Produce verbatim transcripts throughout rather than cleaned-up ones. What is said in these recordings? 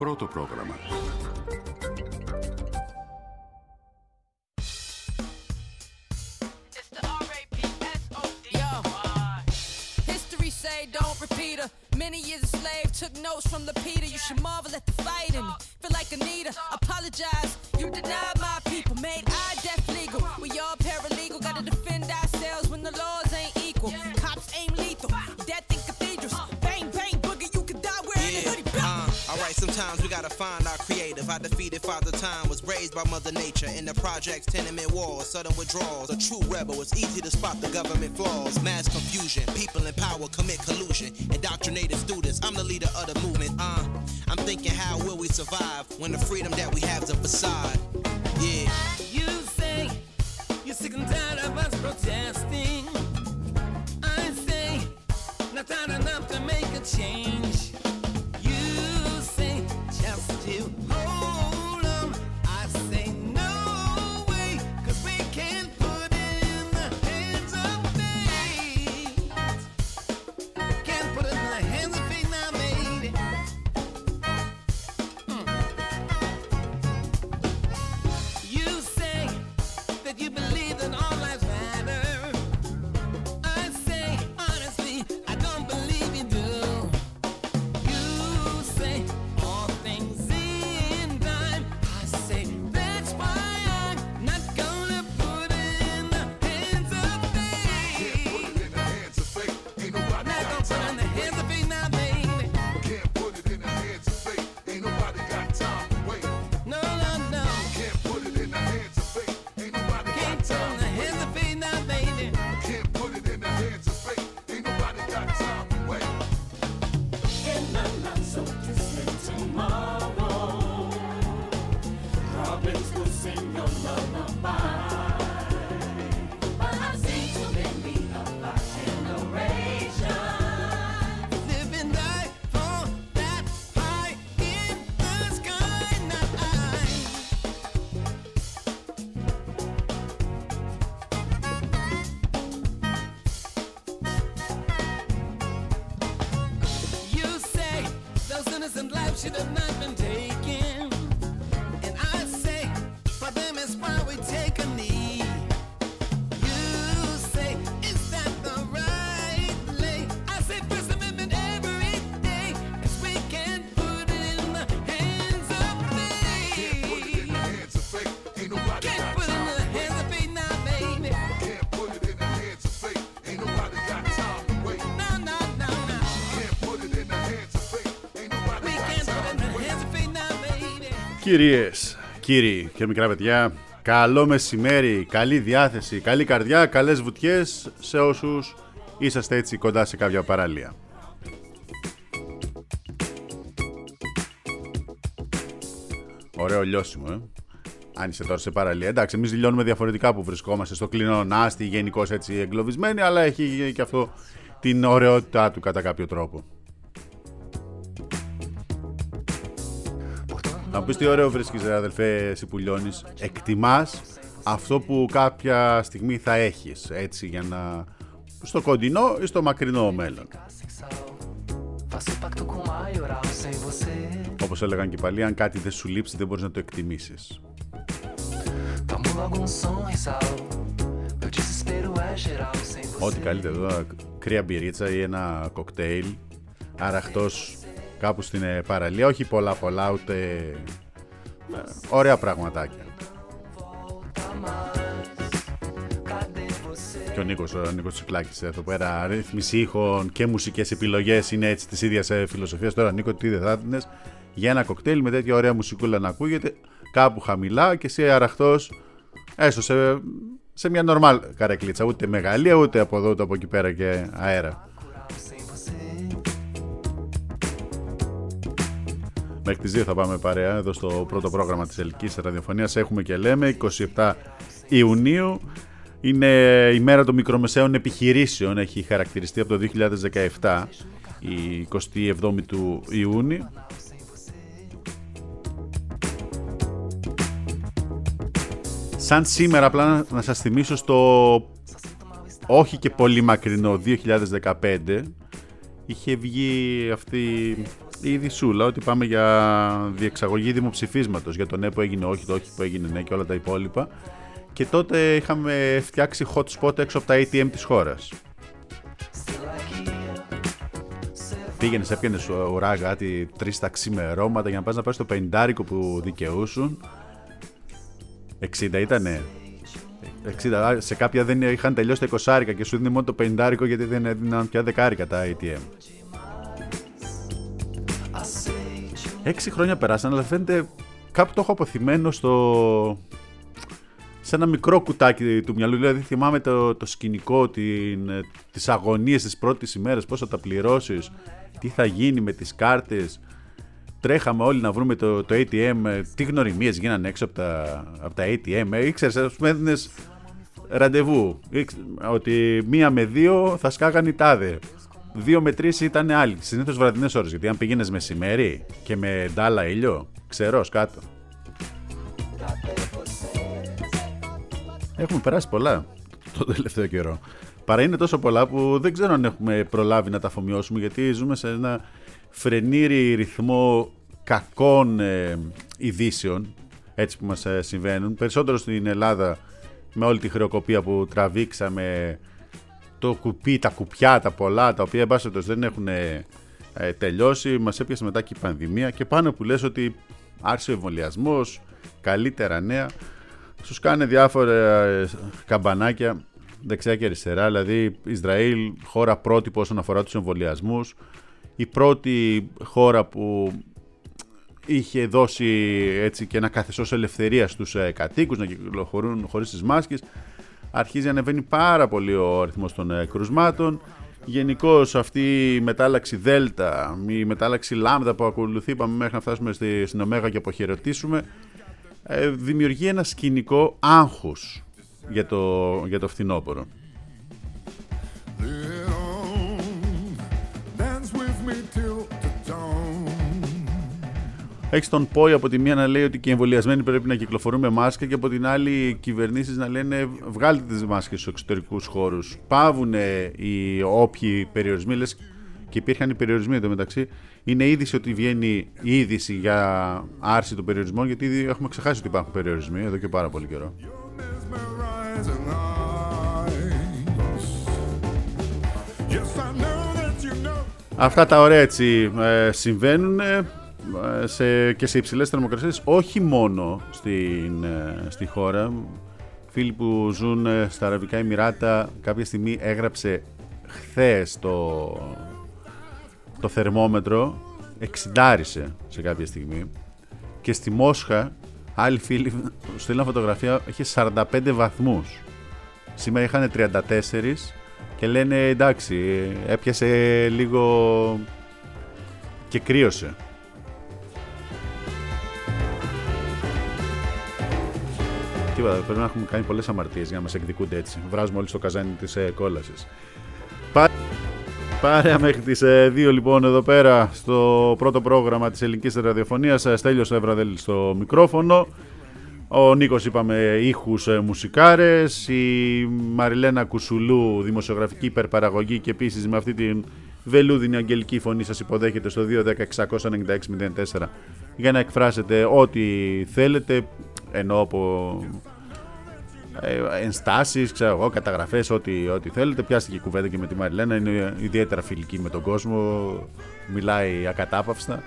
Πρώτο πρόγραμμα. Don't repeat her. Many years a slave, took notes from the Peter. You should marvel at the fight in me. Feel like Anita, apologize. You denied my people, made our death legal. We all paralegal, gotta defend ourselves when the laws ain't equal. Cops aim lethal, death in cathedrals. Bang, bang, boogie, you can die wearing a hoodie. Uh, Alright, sometimes we gotta find our creative. I defeated Father Time, was raised by Mother Nature. In the projects, tenement walls, sudden withdrawals. A true rebel, it's easy to spot the government flaws. Mass confusion, people in power commit collusion. Indoctrinated students, I'm the leader of the movement. Uh, I'm thinking, how will we survive when the freedom that we have is a facade? Yeah. You say you're sick and tired of us protesting. I say not that enough to make a change. You say just to hold on. I say no way, 'cause we can't put it in the hands of fate. Can't put it in the hands of fate now, baby. Mm. You say that you believe that all lives matter. I say honestly, I don't believe you do. You say all things in time. I say that's why I'm not gonna put it in the hands of fate. Put it in the hands of fate. Ain't nobody Not got gonna put it in time the to hands wait. of fate now, baby. Can't put it in the hands of fate. Ain't nobody got time to wait. No, no, no. Can't put it in the hands of fate. Ain't nobody got Can't put it time in to the wait. hands of fate now, baby. Can't put it in the hands of fate. Ain't nobody got time to wait. In the not so distant tomorrow, robins will sing your lullaby. But I've seen too many of our generation Live and die for that high in the sky night. You say those innocent lives should have not been taken, and I say for them is why we take a knee. You say, is that the right way? I say First Amendment every day, 'cause we can't put it in the hands of Can't put it in the fate. hands of fate. Ain't nobody Can't got put it in time the to hands wait. of fate now, baby. Can't put it in the hands of fate. Ain't nobody got time to wait. No, no, no, no. Can't put it in the hands of fate. Ain't nobody We got can't put it time in the to wait. hands of fate now, baby. Κυρίες, κύριοι και μικρά παιδιά, καλό μεσημέρι, καλή διάθεση, καλή καρδιά, καλές βουτιές σε όσους είσαστε έτσι κοντά σε κάποια παραλία. Ωραίο λιώσιμο, ε. Αν είσαι τώρα σε παραλία. Εντάξει, εμείς δηλώνουμε διαφορετικά που βρισκόμαστε στο κλεινό Νάστη, γενικώς έτσι εγκλωβισμένοι, αλλά έχει και αυτό την ωραιότητά του κατά κάποιο τρόπο. Να μου πεις τι ωραίο βρίσκεις, ρε αδελφέ, εσύ που λιώνεις. Εκτιμάς αυτό που κάποια στιγμή θα έχεις, έτσι, για να... στο κοντινό ή στο μακρινό μέλλον. Όπως έλεγαν και πάλι, αν κάτι δεν σου λείψει δεν μπορείς να το εκτιμήσεις. Ό,τι καλύτερο εδώ, κρύα μπυρίτσα ή ένα κοκτέιλ αραχτός κάπου στην παραλία, όχι πολλά πολλά, ούτε ε, ωραία πραγματάκια. Και ο Νίκος, ο Νίκος Τσικλάκης εδώ πέρα, ρύθμιση ήχων και μουσικές επιλογές είναι έτσι της ίδιας φιλοσοφίας. Τώρα Νίκο, τι δεν θα έδινες για ένα κοκτέιλ με τέτοια ωραία μουσικούλα να ακούγεται κάπου χαμηλά και εσύ αραχτός έστω σε, σε μια νορμάλ καρεκλίτσα, ούτε μεγαλεία ούτε από εδώ ούτε από εκεί πέρα και αέρα. Μέχρι τις δύο θα πάμε παρέα εδώ στο πρώτο πρόγραμμα της Ελληνικής Ραδιοφωνίας. Έχουμε και λέμε εικοστή εβδόμη Ιουνίου. Είναι η μέρα των μικρομεσαίων επιχειρήσεων. Έχει χαρακτηριστεί από το δύο χιλιάδες δεκαεπτά η εικοστή εβδόμη του Ιούνιου. Σαν σήμερα, απλά να σας θυμίσω στο όχι και πολύ μακρινό δύο χιλιάδες δεκαπέντε είχε βγει αυτή η Δυσούλα ότι πάμε για διεξαγωγή δημοψηφίσματος για το ναι που έγινε όχι, το όχι που έγινε ναι και όλα τα υπόλοιπα. Και τότε είχαμε φτιάξει hot spot έξω από τα έι τι εμ της χώρας. Πήγαινες, έπιανες ουρά κάτι τρεις τα ξημερώματα για να πας να πάρεις το πενηντάρικο που δικαιούσουν. εξήντα ήτανε. εξήντα, σε κάποια δεν είχαν τελειώσει τα εικοσάρικα και σου δίνει μόνο το πενηντάρικο γιατί δεν έδιναν πια δεκάρικα τα έι τι εμ. Έξι χρόνια περάσαν, αλλά φαίνεται κάπου το έχω αποθυμένο στο... σε ένα μικρό κουτάκι του μυαλού. Δηλαδή θυμάμαι το, το σκηνικό, την, τις αγωνίες της πρώτης ημέρας, πώς θα τα πληρώσεις, τι θα γίνει με τις κάρτες. Τρέχαμε όλοι να βρούμε το, το έι τι εμ, τι γνωριμίες γίνανε έξω από τα, από τα έι τι εμ. Ήξερες, ας πούμε, έδινες ραντεβού, ότι μία με δύο θα σκάγαν οι τάδε. Δύο με τρεις ήταν άλλοι, συνήθως βραδινές ώρες. Γιατί αν πήγαινες μεσημέρι και με ντάλα ήλιο, ξερός κάτω. Έχουμε περάσει πολλά το τελευταίο καιρό. Παρά είναι τόσο πολλά που δεν ξέρω αν έχουμε προλάβει να τα αφομοιώσουμε, γιατί ζούμε σε ένα φρενήρι ρυθμό κακών ε, ειδήσεων, έτσι που μας ε, συμβαίνουν. Περισσότερο στην Ελλάδα, με όλη τη χρεοκοπία που τραβήξαμε, το κουπί, τα κουπιά, τα πολλά, τα οποία εμπάσχετος δεν έχουν ε, τελειώσει. Μας έπιασε μετά και η πανδημία και πάνω που λες ότι άρχισε ο εμβολιασμός, καλύτερα νέα. Σου κάνε διάφορα καμπανάκια δεξιά και αριστερά. Δηλαδή Ισραήλ, χώρα πρότυπο όσον αφορά τους εμβολιασμούς, η πρώτη χώρα που είχε δώσει έτσι και ένα καθεστώς ελευθερίας στους ε, κατοίκους να κυκλοφορούν χωρίς τις μάσκες. Αρχίζει να ανεβαίνει πάρα πολύ ο αριθμός των ε, κρουσμάτων. Γενικώς αυτή η μετάλλαξη Δέλτα, η μετάλλαξη Λάμδα που ακολουθεί, πάμε μέχρι να φτάσουμε στη, στην Ωμέγα και αποχαιρετήσουμε, ε, δημιουργεί ένα σκηνικό άγχους για το, για το φθινόπωρο. Έχεις τον Πόη από τη μία να λέει ότι και οι εμβολιασμένοι πρέπει να κυκλοφορούν με μάσκα και από την άλλη οι κυβερνήσεις να λένε βγάλτε τις μάσκες στους εξωτερικούς χώρους. Παύουν οι όποιοι περιορισμοί, λες, και υπήρχαν οι περιορισμοί εδώ μεταξύ. Είναι είδηση ότι βγαίνει η είδηση για άρση των περιορισμών, γιατί ήδη έχουμε ξεχάσει ότι υπάρχουν περιορισμοί εδώ και πάρα πολύ καιρό. Αυτά τα ωραία έτσι ε, συμβαίνουν ε, σε, και σε υψηλές θερμοκρασίες, όχι μόνο στην, ε, στη χώρα. Φίλοι που ζουν ε, στα Αραβικά Εμιράτα, κάποια στιγμή έγραψε χθες το, το θερμόμετρο, εξιντάρισε σε κάποια στιγμή. Και στη Μόσχα άλλοι φίλοι στείλαν φωτογραφία, είχε σαράντα πέντε βαθμούς. Σήμερα είχαν τριάντα τέσσερα και λένε εντάξει, έπιασε λίγο και κρύωσε. Τίποτα, πρέπει να έχουμε κάνει πολλές αμαρτίες για να μας εκδικούνται έτσι. Βράζουμε όλοι στο καζάνι της ε, κόλασης. Πά... Πάρε μέχρι τις ε, δύο λοιπόν εδώ πέρα στο πρώτο πρόγραμμα της ελληνικής ραδιοφωνίας. Στέλιος Ευραδέλης στο μικρόφωνο. Ο Νίκος είπαμε ήχους ε, μουσικάρες. Η Μαριλένα Κουσουλού δημοσιογραφική υπερπαραγωγή και επίσης με αυτή την βελούδινη αγγελική φωνή σας υποδέχεται στο δύο ένα μηδέν εξακόσια ενενήντα έξι μηδέν τέσσερα για να εκφράσετε ό,τι θέλετε, ενώ από ε, ενστάσεις, ξέρω εγώ, καταγραφές, ό,τι, ό,τι θέλετε. Πιάστηκε η κουβέντα και με τη Μαριλένα, είναι ιδιαίτερα φιλική με τον κόσμο, μιλάει ακατάπαυστα.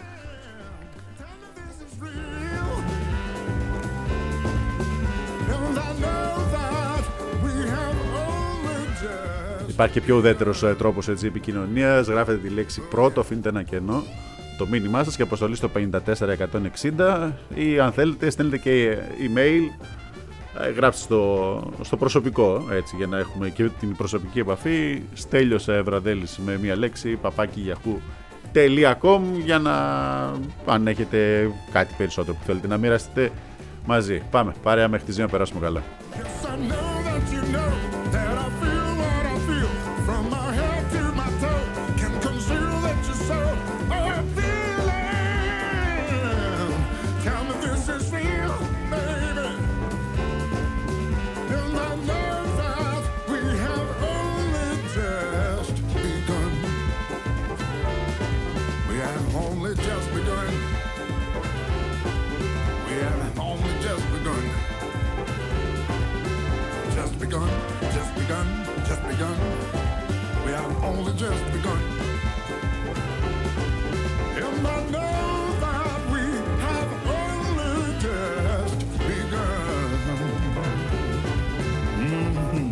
Υπάρχει και πιο ουδέτερος τρόπος έτσι, επικοινωνίας. Γράφετε τη λέξη πρώτο, αφήνετε ένα κενό, το μήνυμά σας και αποστολή στο πέντε τέσσερα εκατόν εξήντα, ή αν θέλετε στέλνετε και email, γράψτε στο, στο προσωπικό, έτσι, για να έχουμε και την προσωπική επαφή. Στέλιος Ευραδέλης με μία λέξη, παπάκι γιαχού τελεία κομ, για να, αν έχετε κάτι περισσότερο που θέλετε να μοιραστείτε μαζί. Πάμε, παρέα μέχρι τις δύο να περάσουμε καλά. Only begun, just begun. We have only just begun. And I know that we have only just begun. Mm-hmm.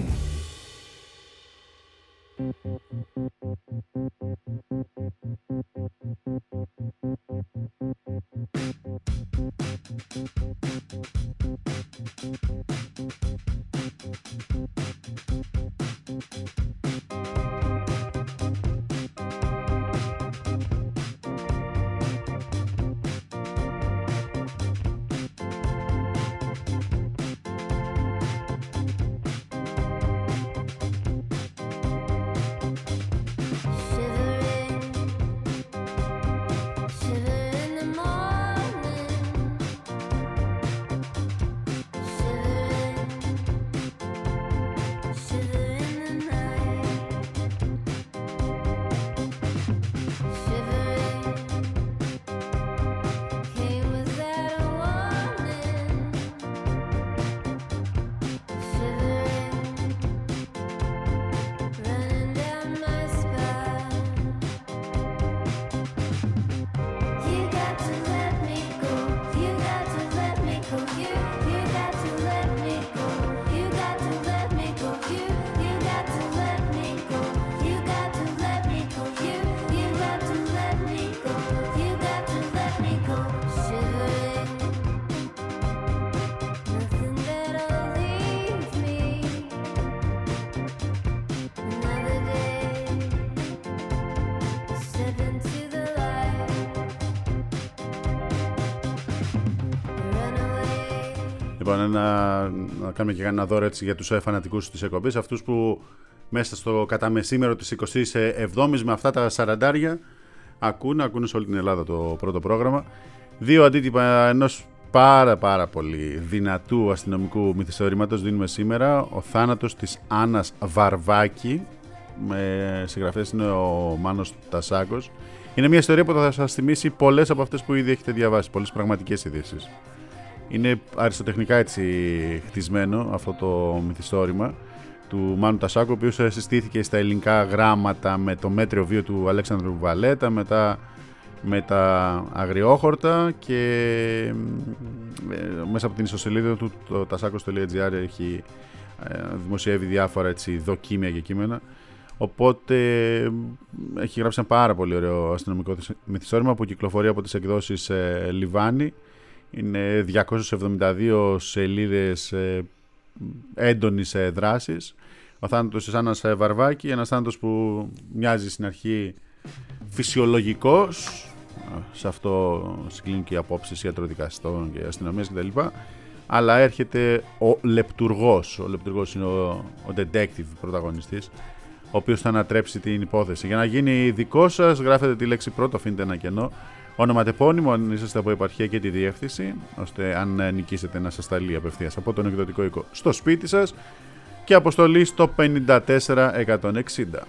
Λοιπόν, να, να κάνουμε και ένα δώρο έτσι για τους φανατικούς της εκπομπής, αυτούς που μέσα στο καταμεσήμερο της εικοστής εβδόμης με αυτά τα σαραντάρια ακούνε, ακούνε σε όλη την Ελλάδα το πρώτο πρόγραμμα. Δύο αντίτυπα ενός πάρα πάρα πολύ δυνατού αστυνομικού μυθιστορήματος δίνουμε σήμερα. Ο θάνατος της Άννας Βαρβάκη, με συγγραφές είναι ο Μάνος Τασάκος. Είναι μια ιστορία που θα σας θυμίσει πολλές από αυτές που ήδη έχετε διαβάσει, πολλές πραγματικές ειδήσεις. Είναι αριστοτεχνικά έτσι χτισμένο αυτό το μυθιστόρημα του Μάνου Τασάκου, ο οποίος συστήθηκε στα ελληνικά γράμματα με το μέτριο βίο του Αλέξανδρου Βαλέτα, μετά με τα αγριόχορτα, και μέσα από την ιστοσελίδα του το τασάκος τελεία τζι άρ έχει δημοσιεύει διάφορα έτσι δοκίμια και κείμενα. Οπότε έχει γράψει ένα πάρα πολύ ωραίο αστυνομικό μυθιστόρημα που κυκλοφορεί από τις εκδόσεις ε, Λιβάνι. Είναι διακόσιες εβδομήντα δύο σελίδες ε, έντονης ε, δράσης. Ο θάνατος της Άννας Βαρβάκη, ένας θάνατος που μοιάζει στην αρχή φυσιολογικός, σε αυτό συγκλίνουν και οι απόψεις ιατροδικαστών και αστυνομίας κτλ. Αλλά έρχεται ο λεπτουργός. Ο λεπτουργός είναι ο, ο detective πρωταγωνιστής, ο οποίος θα ανατρέψει την υπόθεση. Για να γίνει δικό σας, γράφετε τη λέξη πρώτο, αφήνετε ένα κενό, ονοματεπώνυμο αν είσαστε από επαρχία και τη διεύθυνση, ώστε αν νικήσετε να σας σταλεί απευθείας από τον εκδοτικό οίκο στο σπίτι σας, και αποστολή στο πενήντα τέσσερα εκατόν εξήντα.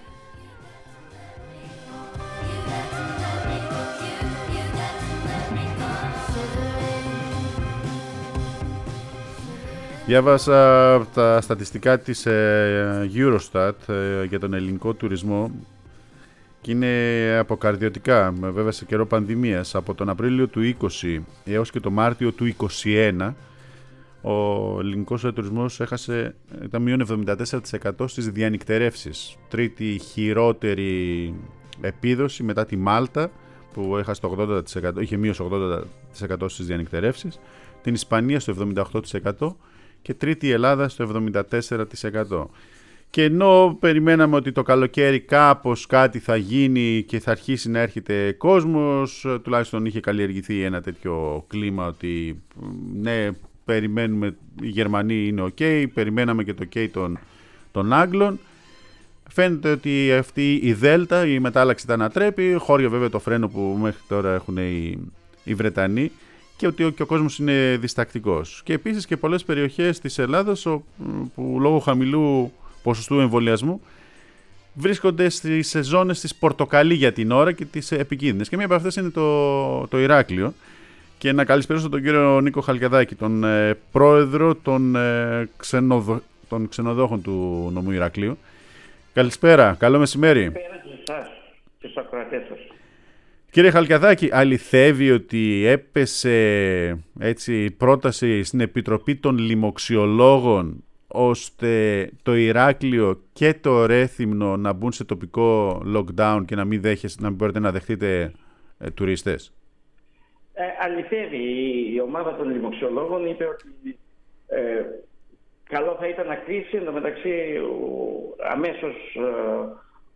Διάβασα τα στατιστικά της Eurostat για τον ελληνικό τουρισμό και είναι αποκαρδιωτικά, βέβαια σε καιρό πανδημίας. Από τον Απρίλιο του είκοσι έως και τον Μάρτιο του είκοσι ένα ο ελληνικός τουρισμός έχασε, ήταν μείον εβδομήντα τέσσερα τοις εκατό στις διανυκτερεύσεις. Τρίτη χειρότερη επίδοση μετά τη Μάλτα που έχασε το ογδόντα τοις εκατό, είχε μείωση ογδόντα τοις εκατό στις διανυκτερεύσεις, την Ισπανία στο εβδομήντα οκτώ τοις εκατό και τρίτη η Ελλάδα στο εβδομήντα τέσσερα τοις εκατό. Και ενώ περιμέναμε ότι το καλοκαίρι κάπως κάτι θα γίνει και θα αρχίσει να έρχεται κόσμος, τουλάχιστον είχε καλλιεργηθεί ένα τέτοιο κλίμα ότι ναι, περιμένουμε, οι Γερμανοί είναι ok, περιμέναμε και το ok των, των Άγγλων. Φαίνεται ότι αυτή η Δέλτα, η μετάλλαξη τα ανατρέπει, χώρια βέβαια το φρένο που μέχρι τώρα έχουν οι, οι Βρετανοί, και ότι ο, και ο κόσμος είναι διστακτικός. Και επίσης και πολλές περιοχές της Ελλάδας που λόγω χαμηλού ποσοστού εμβολιασμού βρίσκονται στις ζώνες της πορτοκαλί για την ώρα και τις επικίνδυνες. Και μία από αυτές είναι το, το Ηράκλειο. Και να καλησπερίσω τον κύριο Νίκο Χαλκιαδάκη, τον ε, πρόεδρο των ε, ξενοδο, των ξενοδόχων του νομού Ηρακλείου. Καλησπέρα, καλό μεσημέρι. Καλησπέρα σε εσάς και στους ακροατές σας. Κύριε Χαλκιαδάκη, αληθεύει ότι έπεσε έτσι πρόταση στην Επιτροπή των Λοιμοξιολόγων ώστε το Ηράκλειο και το Ρέθυμνο να μπουν σε τοπικό lockdown και να μην, δέχεστε, να μην μπορείτε να δεχτείτε ε, τουρίστες? Ε, αληθεύει. Η ομάδα των λοιμοξιολόγων είπε ότι ε, καλό θα ήταν να κλείσει. Εν τω μεταξύ αμέσως ε,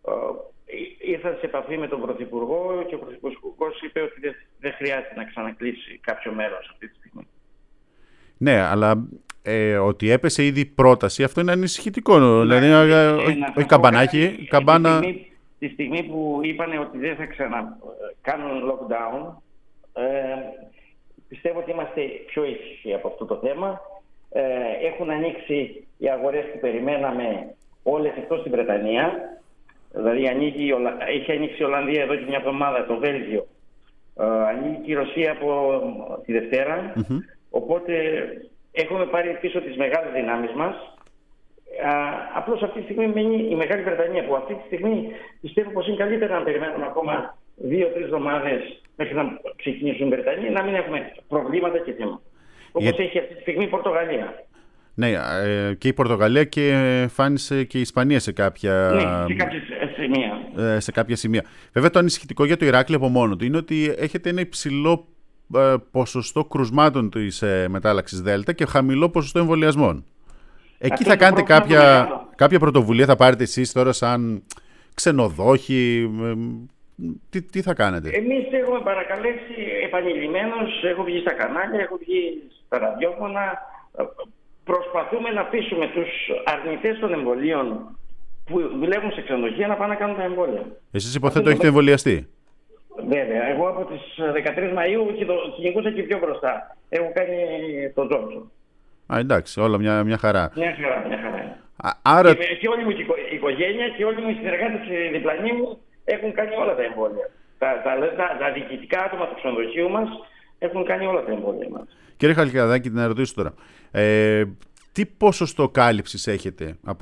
ε, ήρθαν σε επαφή με τον Πρωθυπουργό και ο Πρωθυπουργός είπε ότι δεν, δεν χρειάζεται να ξανακλείσει κάποιο μέρος αυτή τη στιγμή. Ναι, αλλά ε, ότι έπεσε ήδη πρόταση, αυτό είναι ανησυχητικό. Ναι, δηλαδή, ε, όχι καμπανάκι, καμπάνα... Τη στιγμή, τη στιγμή που είπαν ότι δεν θα ξανακάνουν lockdown, ε, πιστεύω ότι είμαστε πιο ήσυχοι από αυτό το θέμα. Ε, έχουν ανοίξει οι αγορές που περιμέναμε όλες εκτός την Βρετανία. Δηλαδή ανοίγει, έχει ανοίξει η Ολλανδία εδώ και μια εβδομάδα, το Βέλγιο. Ε, ανοίγει και η Ρωσία από τη Δευτέρα. Mm-hmm. Οπότε έχουμε πάρει πίσω τις μεγάλες δυνάμεις μας. Α, απλώς αυτή τη στιγμή μένει η Μεγάλη Βρετανία, που αυτή τη στιγμή πιστεύω πως είναι καλύτερα να περιμένουμε ακόμα δύο-τρεις εβδομάδες μέχρι να ξεκινήσουν οι Βρετανοί, να μην έχουμε προβλήματα και θέματα. Όπως Για... έχει αυτή τη στιγμή η Πορτογαλία. Ναι, ε, και η Πορτογαλία και φάνησε και η Ισπανία σε κάποια, ναι, σε κάποια σημεία. Ε, σε κάποια σημεία. Βέβαια το ανησυχητικό για το Ηράκλειο από μόνο του είναι ότι έχετε ένα υψηλό ε, ποσοστό κρουσμάτων της ε, μετάλλαξης Δέλτα και χαμηλό ποσοστό εμβολιασμών. Εκεί αυτό θα κάνετε κάποια, κάποια πρωτοβουλία, θα πάρετε εσείς τώρα σαν ξενοδόχοι, ε, τι, τι θα κάνετε? Εμείς έχουμε παρακαλέσει επανειλημμένως, έχω βγει στα κανάλια, έχω βγει στα ραδιόφωνα. Προσπαθούμε να πείσουμε τους αρνητές των εμβολίων που δουλεύουν σε ξενοδοχεία να πάνε να κάνουν τα εμβόλια. Εσείς υποθέτω έχετε εμβολιαστεί? Βέβαια. Εγώ από τις δεκατρείς Μαΐου κυνηγούσα και πιο μπροστά. Έχω κάνει τον Τζόνσον. Α, εντάξει, όλα μια, μια χαρά. Μια χαρά, μια χαρά. Α, άρα... Και, και όλη μου η οικογένεια και όλοι μου οι συνεργάτες οι διπλανοί μου έχουν κάνει όλα τα εμβόλια. Τα, τα, τα, τα διοικητικά άτομα του ξενοδοχείου μας έχουν κάνει όλα τα εμβόλια μας. Κύριε Χαλκιαδάκη, να ρωτήσω τώρα. Ε, τι ποσοστό κάλυψης έχετε από,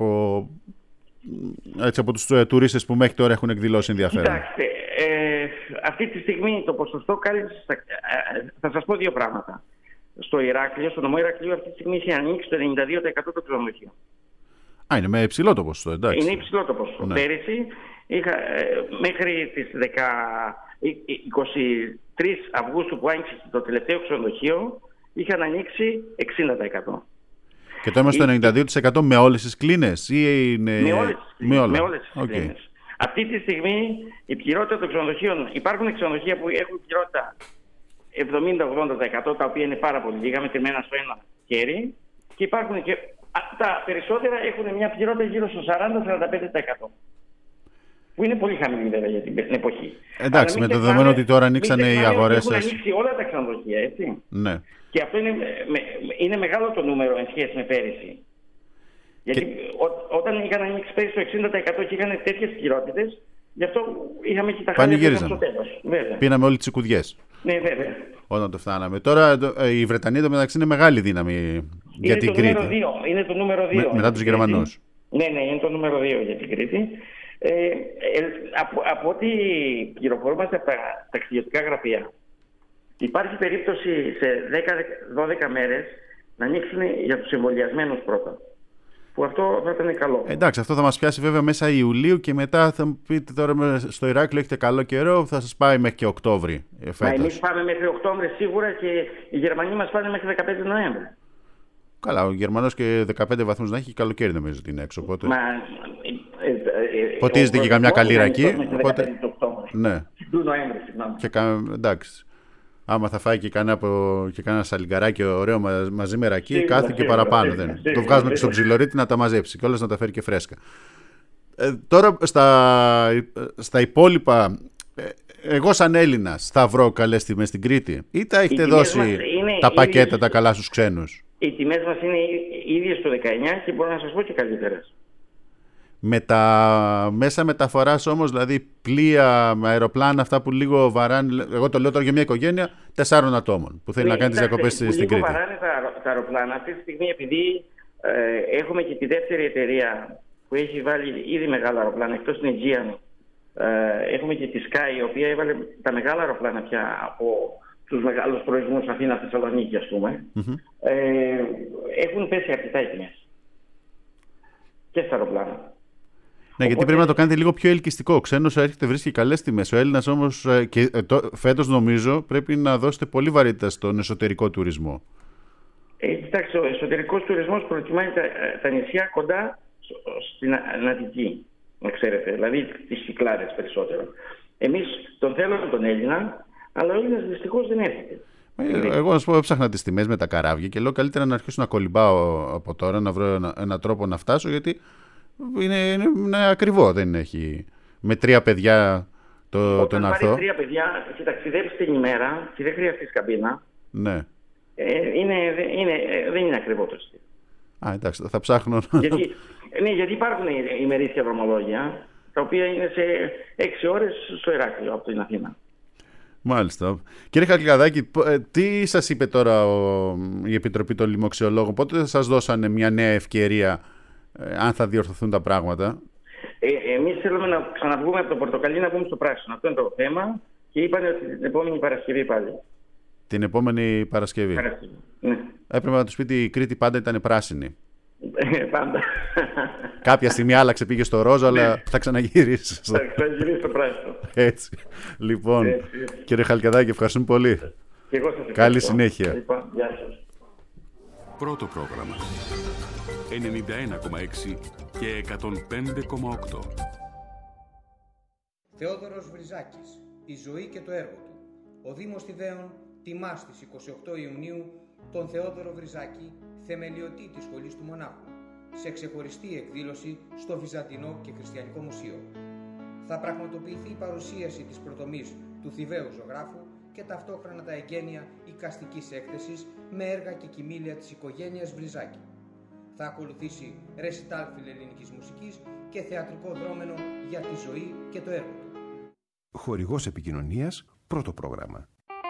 έτσι, από τους ε, τουρίστες που μέχρι τώρα έχουν εκδηλώσει ενδιαφέρον? Κοιτάξτε, ε, αυτή τη στιγμή το ποσοστό κάλυψης, θα, ε, θα σας πω δύο πράγματα. Στο Ηράκλειο, στο νομό Ηρακλείου, αυτή τη στιγμή έχει ανοίξει το ενενήντα δύο τοις εκατό των ξενοδοχείων. Α, είναι με υψηλό το ποσοστό, εντάξει. Είναι υψηλό το ποσοστό. Ναι. Πέρυσι, είχα, ε, μέχρι τις είκοσι τρεις Αυγούστου που άνοιξε το τελευταίο ξενοδοχείο, είχαν ανοίξει εξήντα τοις εκατό. Και τώρα είμαστε στο ενενήντα δύο τοις εκατό με όλες τις κλίνες ή είναι... Με όλες τις κλίνες. Με, με όλες τις okay. κλίνες. Αυτή τη στιγμή η πληρότητα των ξενοδοχείων, υπάρχουν ξενοδοχεία που έχουν πληρότητα εβδομήντα με ογδόντα τοις εκατό, τα οποία είναι πάρα πολύ λίγα, μετρημένα στο ένα χέρι, και υπάρχουν και τα περισσότερα έχουν μια πληρότητα γύρω στο σαράντα με σαράντα πέντε τοις εκατό. Που είναι πολύ χαμηλή βέβαια για την εποχή. Εντάξει, με το δεδομένο ότι τώρα ανοίξανε οι αγορές σας. Έχουν ανοίξει όλα τα ξενοδοχεία, έτσι. Ναι. Και αυτό είναι, με, είναι μεγάλο το νούμερο εν σχέση με πέρυσι. Γιατί και... ό, όταν είχαν ανοίξει πέρυσι το εξήντα τοις εκατό και είχαν τέτοιες πληρότητες, γι' αυτό είχαμε και τα χάρια στο τέλος. Πίναμε όλοι τις οικουδιές. Ναι, βέβαια. Όταν το φτάναμε. Τώρα η Βρετανία το μεταξύ είναι μεγάλη δύναμη είναι για την Κρήτη. δύο. Είναι το νούμερο δύο. Με, μετά τους Γερμανούς. Ναι, ναι, είναι το νούμερο δύο για την Κρήτη. Ε, ε, από, από ό,τι πληροφορούμαστε από τα ταξιδιωτικά γραφεία, υπάρχει περίπτωση σε δέκα με δώδεκα μέρες να ανοίξουν για τους εμβολιασμένους πρώτα. Που αυτό θα ήταν καλό. Εντάξει, αυτό θα μας πιάσει βέβαια μέσα Ιουλίου και μετά θα μου πείτε τώρα στο Ηράκλειο έχετε καλό καιρό, θα σας πάει μέχρι και Οκτώβρη φέτος. Μα εμείς πάμε μέχρι Οκτώβρη σίγουρα και οι Γερμανοί μας πάνε μέχρι δεκαπέντε Νοέμβρη. Καλά, ο Γερμανός και δεκαπέντε βαθμούς να έχει, καλοκαίρι νομίζω ότι είναι έξω. Οπότε... Μα, ε, ε, ε, ποτίζεται και καμιά καλή ρακή. Οπότε... Ναι. Του Νοέμβρη, συγγνώμη. Και κα... εντάξει. Άμα θα φάει και κανένα, από... και κανένα σαλιγκαράκι ωραίο μα... μαζί με ρακή, σίγουρα, κάθε και σίγουρα, παραπάνω. Σίγουρα, δεν. Σίγουρα, το βγάζουμε και στο ψιλορίτι να τα μαζέψει και όλες να τα φέρει και φρέσκα. Ε, τώρα στα, στα υπόλοιπα, ε, εγώ σαν Έλληνας θα βρω καλές τιμές στην Κρήτη ή τα έχετε δώσει τα πακέτα ίδιες, τα καλά στους ξένους? Οι τιμές μας είναι ίδιες το δεκαεννιά και μπορώ να σας πω και καλύτερες. Με τα μέσα μεταφοράς όμως, δηλαδή πλοία, με αεροπλάνα, αυτά που λίγο βαράνε, εγώ το λέω τώρα για μια οικογένεια τεσσάρων ατόμων που θέλει ναι, να κάνει τις διακοπές στην Κρήτη. Λίγο βαράνε τα, τα αεροπλάνα αυτή τη στιγμή, επειδή Ε, έχουμε και τη δεύτερη εταιρεία που έχει βάλει ήδη μεγάλα αεροπλάνα, εκτός την Aegean. Ε, έχουμε και τη Sky, η οποία έβαλε τα μεγάλα αεροπλάνα πια από τους μεγάλους προορισμούς Αθήνα-Θεσσαλονίκη, ας πούμε. Mm-hmm. Ε, έχουν πέσει αρκετά οι τιμές. Και στα αεροπλάνα. Ναι, Οπότε... γιατί πρέπει να το κάνετε λίγο πιο ελκυστικό. Ο ξένος έρχεται, βρίσκει καλές τιμές. Ο Έλληνας όμως, και φέτος νομίζω, πρέπει να δώσετε πολύ βαρύτητα στον εσωτερικό τουρισμό. Ε, κοιτάξτε, ο εσωτερικός τουρισμός προτιμάει τα, τα νησιά κοντά στην Αττική, να ξέρετε, δηλαδή τις Κυκλάδες περισσότερο. Εμείς τον θέλουμε τον Έλληνα, αλλά ο Έλληνας δυστυχώς δεν έρχεται. Ε, εγώ να σου πω, έψαχνα τις τιμές με τα καράβια και λέω καλύτερα να αρχίσω να κολυμπάω από τώρα, να βρω ένα, ένα τρόπο να φτάσω, γιατί είναι, είναι, είναι ακριβό, δεν έχει. Με τρία παιδιά το, τον αρθώ. Αν πάρεις τρία παιδιά και ταξιδεύεις την ημέρα και δεν χρειαστείς καμπίνα, ναι. ε, είναι, είναι, δεν είναι ακριβό το στυλ. Α, εντάξει, θα ψάχνω. Γιατί, ναι, γιατί υπάρχουν ημερήσια δρομολόγια, τα οποία είναι σε έξι ώρες στο Ηράκλειο από την Αθήνα. Μάλιστα. Κύριε Χαλκιδάκη, τι σας είπε τώρα ο, η Επιτροπή των Λοιμοξιολόγων, πότε σας δώσανε μια νέα ευκαιρία, ε, αν θα διορθωθούν τα πράγματα? Ε, εμείς θέλουμε να ξαναβγούμε από το πορτοκαλί να βγούμε στο πράσινο. Αυτό είναι το θέμα και είπανε ότι την επόμενη Παρασκευή πάλι. Την επόμενη Παρασκευή. Παρασκευή. Ναι. Έπρεπε να τους πείτε η Κρήτη πάντα ήταν πράσινη. Πάντα. Κάποια στιγμή άλλαξε, πήγε στο ρόζο, αλλά θα ξαναγυρίσει. Θα ξαναγυρίσει στο πράσινο. Έτσι. Λοιπόν, έτσι. Κύριε Χαλκιδάκη, ευχαριστούμε πολύ. Και εγώ σας ευχαριστώ. Καλή συνέχεια. Λοιπόν, γεια σας. Πρώτο πρόγραμμα ενενήντα ένα κόμμα έξι και εκατόν πέντε κόμμα οκτώ. Θεόδωρος Βριζάκης, η ζωή και το έργο του. Ο Δήμος Τιδέων τιμά στις είκοσι οκτώ Ιουνίου τον Θεόδωρο Βριζάκη, θεμελιωτή της Σχολής του Μονάχου, σε ξεχωριστή εκδήλωση στο Βυζαντινό και Χριστιανικό Μουσείο. Θα πραγματοποιηθεί η παρουσίαση της πρωτομής του Θηβαίου ζωγράφου και ταυτόχρονα τα εγγένεια εικαστικής έκθεσης με έργα και κοιμήλια της οικογένειας Βριζάκη. Θα ακολουθήσει ρεσιτάλ φιλελληνικής μουσικής και θεατρικό δρόμενο για τη ζωή και το έργο του. Χορηγός επικοινωνίας, πρώτο πρόγραμμα.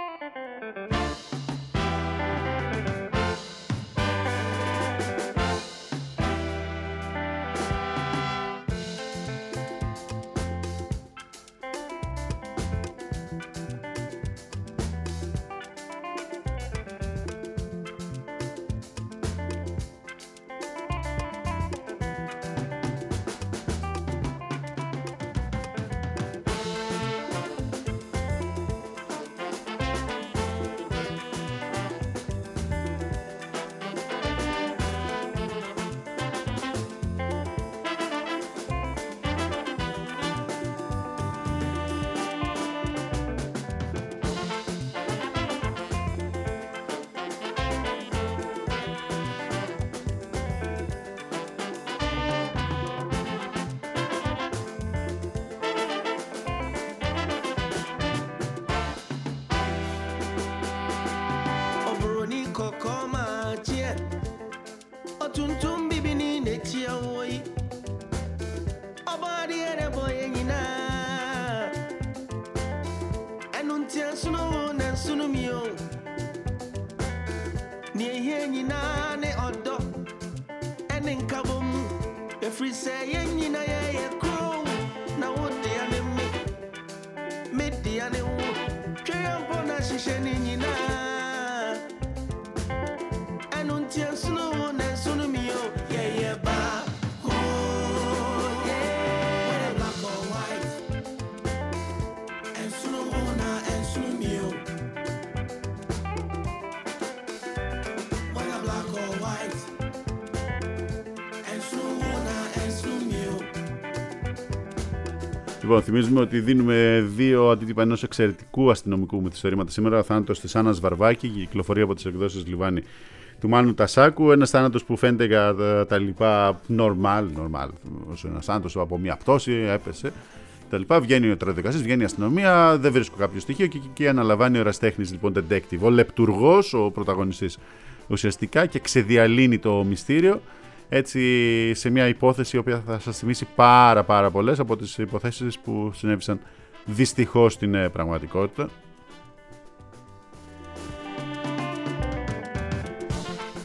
Λοιπόν, θυμίζουμε ότι δίνουμε δύο αντίτυπα ενός εξαιρετικού αστυνομικού μυθιστορήματος σήμερα. Ο θάνατος της Άννας Βαρβάκη, κυκλοφορεί από τις εκδόσεις Λιβάνι του Μάνου Τασάκου. Ένας θάνατος που φαίνεται για τα, τα λοιπά normal, normal. Ένας θάνατος από μια πτώση, έπεσε. Τα λοιπά. Βγαίνει ο τροδικαστής, βγαίνει η αστυνομία, δεν βρίσκω κάποιο στοιχείο και εκεί αναλαμβάνει ο ερασιτέχνης, λοιπόν, detective, ο λεπτουργός, ο πρωταγωνιστής ουσιαστικά, και ξεδιαλύνει το μυστήριο. Έτσι, σε μια υπόθεση η οποία θα σας θυμίσει πάρα πάρα πολλές από τις υποθέσεις που συνέβησαν δυστυχώς στην πραγματικότητα.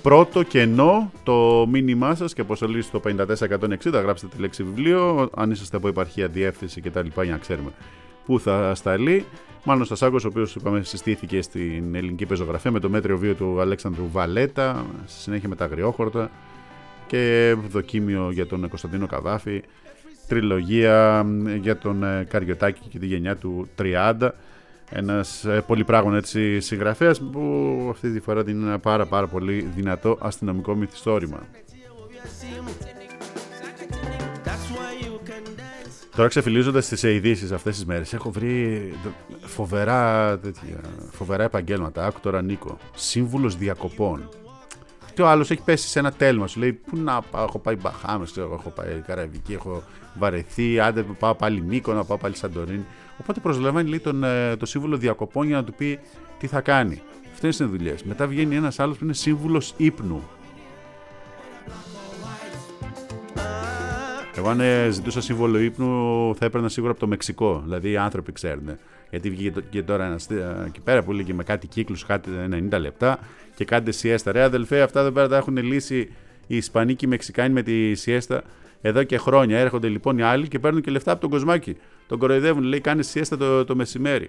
πρώτο κενό το μήνυμά σας και αποστολή στο πέντε τέσσερα εκατόν εξήντα. Γράψτε τη λέξη βιβλίο. Αν είσαστε από επαρχία, διεύθυνση κτλ. Για να ξέρουμε πού θα σταλεί. Μάλλον Στασάκος, ο οποίος είπαμε συστήθηκε στην ελληνική πεζογραφία με το μέτριο βίο του Αλέξανδρου Βαλέτα, στη συνέχεια με τα Αγριόχορτα και δοκίμιο για τον Κωνσταντίνο Καβάφη, τριλογία για τον Καριωτάκη και τη γενιά του τριάντα. Ένας πολυπράγων έτσι συγγραφέας που αυτή τη φορά είναι ένα πάρα πάρα πολύ δυνατό αστυνομικό μυθιστόρημα. Τώρα ξεφυλίζοντας τις ειδήσεις αυτές τις μέρες, έχω βρει φοβερά, τέτοια, φοβερά επαγγέλματα. Άκου τώρα, Νίκο, σύμβουλος διακοπών. Και ο άλλος έχει πέσει σε ένα τέλμα, σου λέει πού να πάω, έχω πάει Μπαχάμες, ξέρω, έχω πάει Καραϊβική, έχω βαρεθεί, άντε πάω πάλι Μύκο, να πάω πάλι Σαντορίνη. Οπότε προσλαμβάνει, λέει, τον, το σύμβουλο διακοπών για να του πει τι θα κάνει. Αυτές είναι δουλειές. Μετά βγαίνει ένας άλλος που είναι σύμβουλος ύπνου. Εγώ αν ζητούσα σύμβολο ύπνου θα έπαιρνα σίγουρα από το Μεξικό. Δηλαδή οι άνθρωποι ξέρουν. Γιατί βγήκε τώρα ένας εκεί πέρα που λέγε με κάτι κύκλους, κάτι ενενήντα λεπτά και κάντε σιέστα. Ρε αδελφέ, αυτά εδώ πέρα τα έχουν λύσει οι Ισπανοί και οι Μεξικάνοι με τη σιέστα εδώ και χρόνια. Έρχονται λοιπόν οι άλλοι και παίρνουν και λεφτά από τον κοσμάκι. Τον κοροϊδεύουν, λέει κάνει σιέστα το, το μεσημέρι.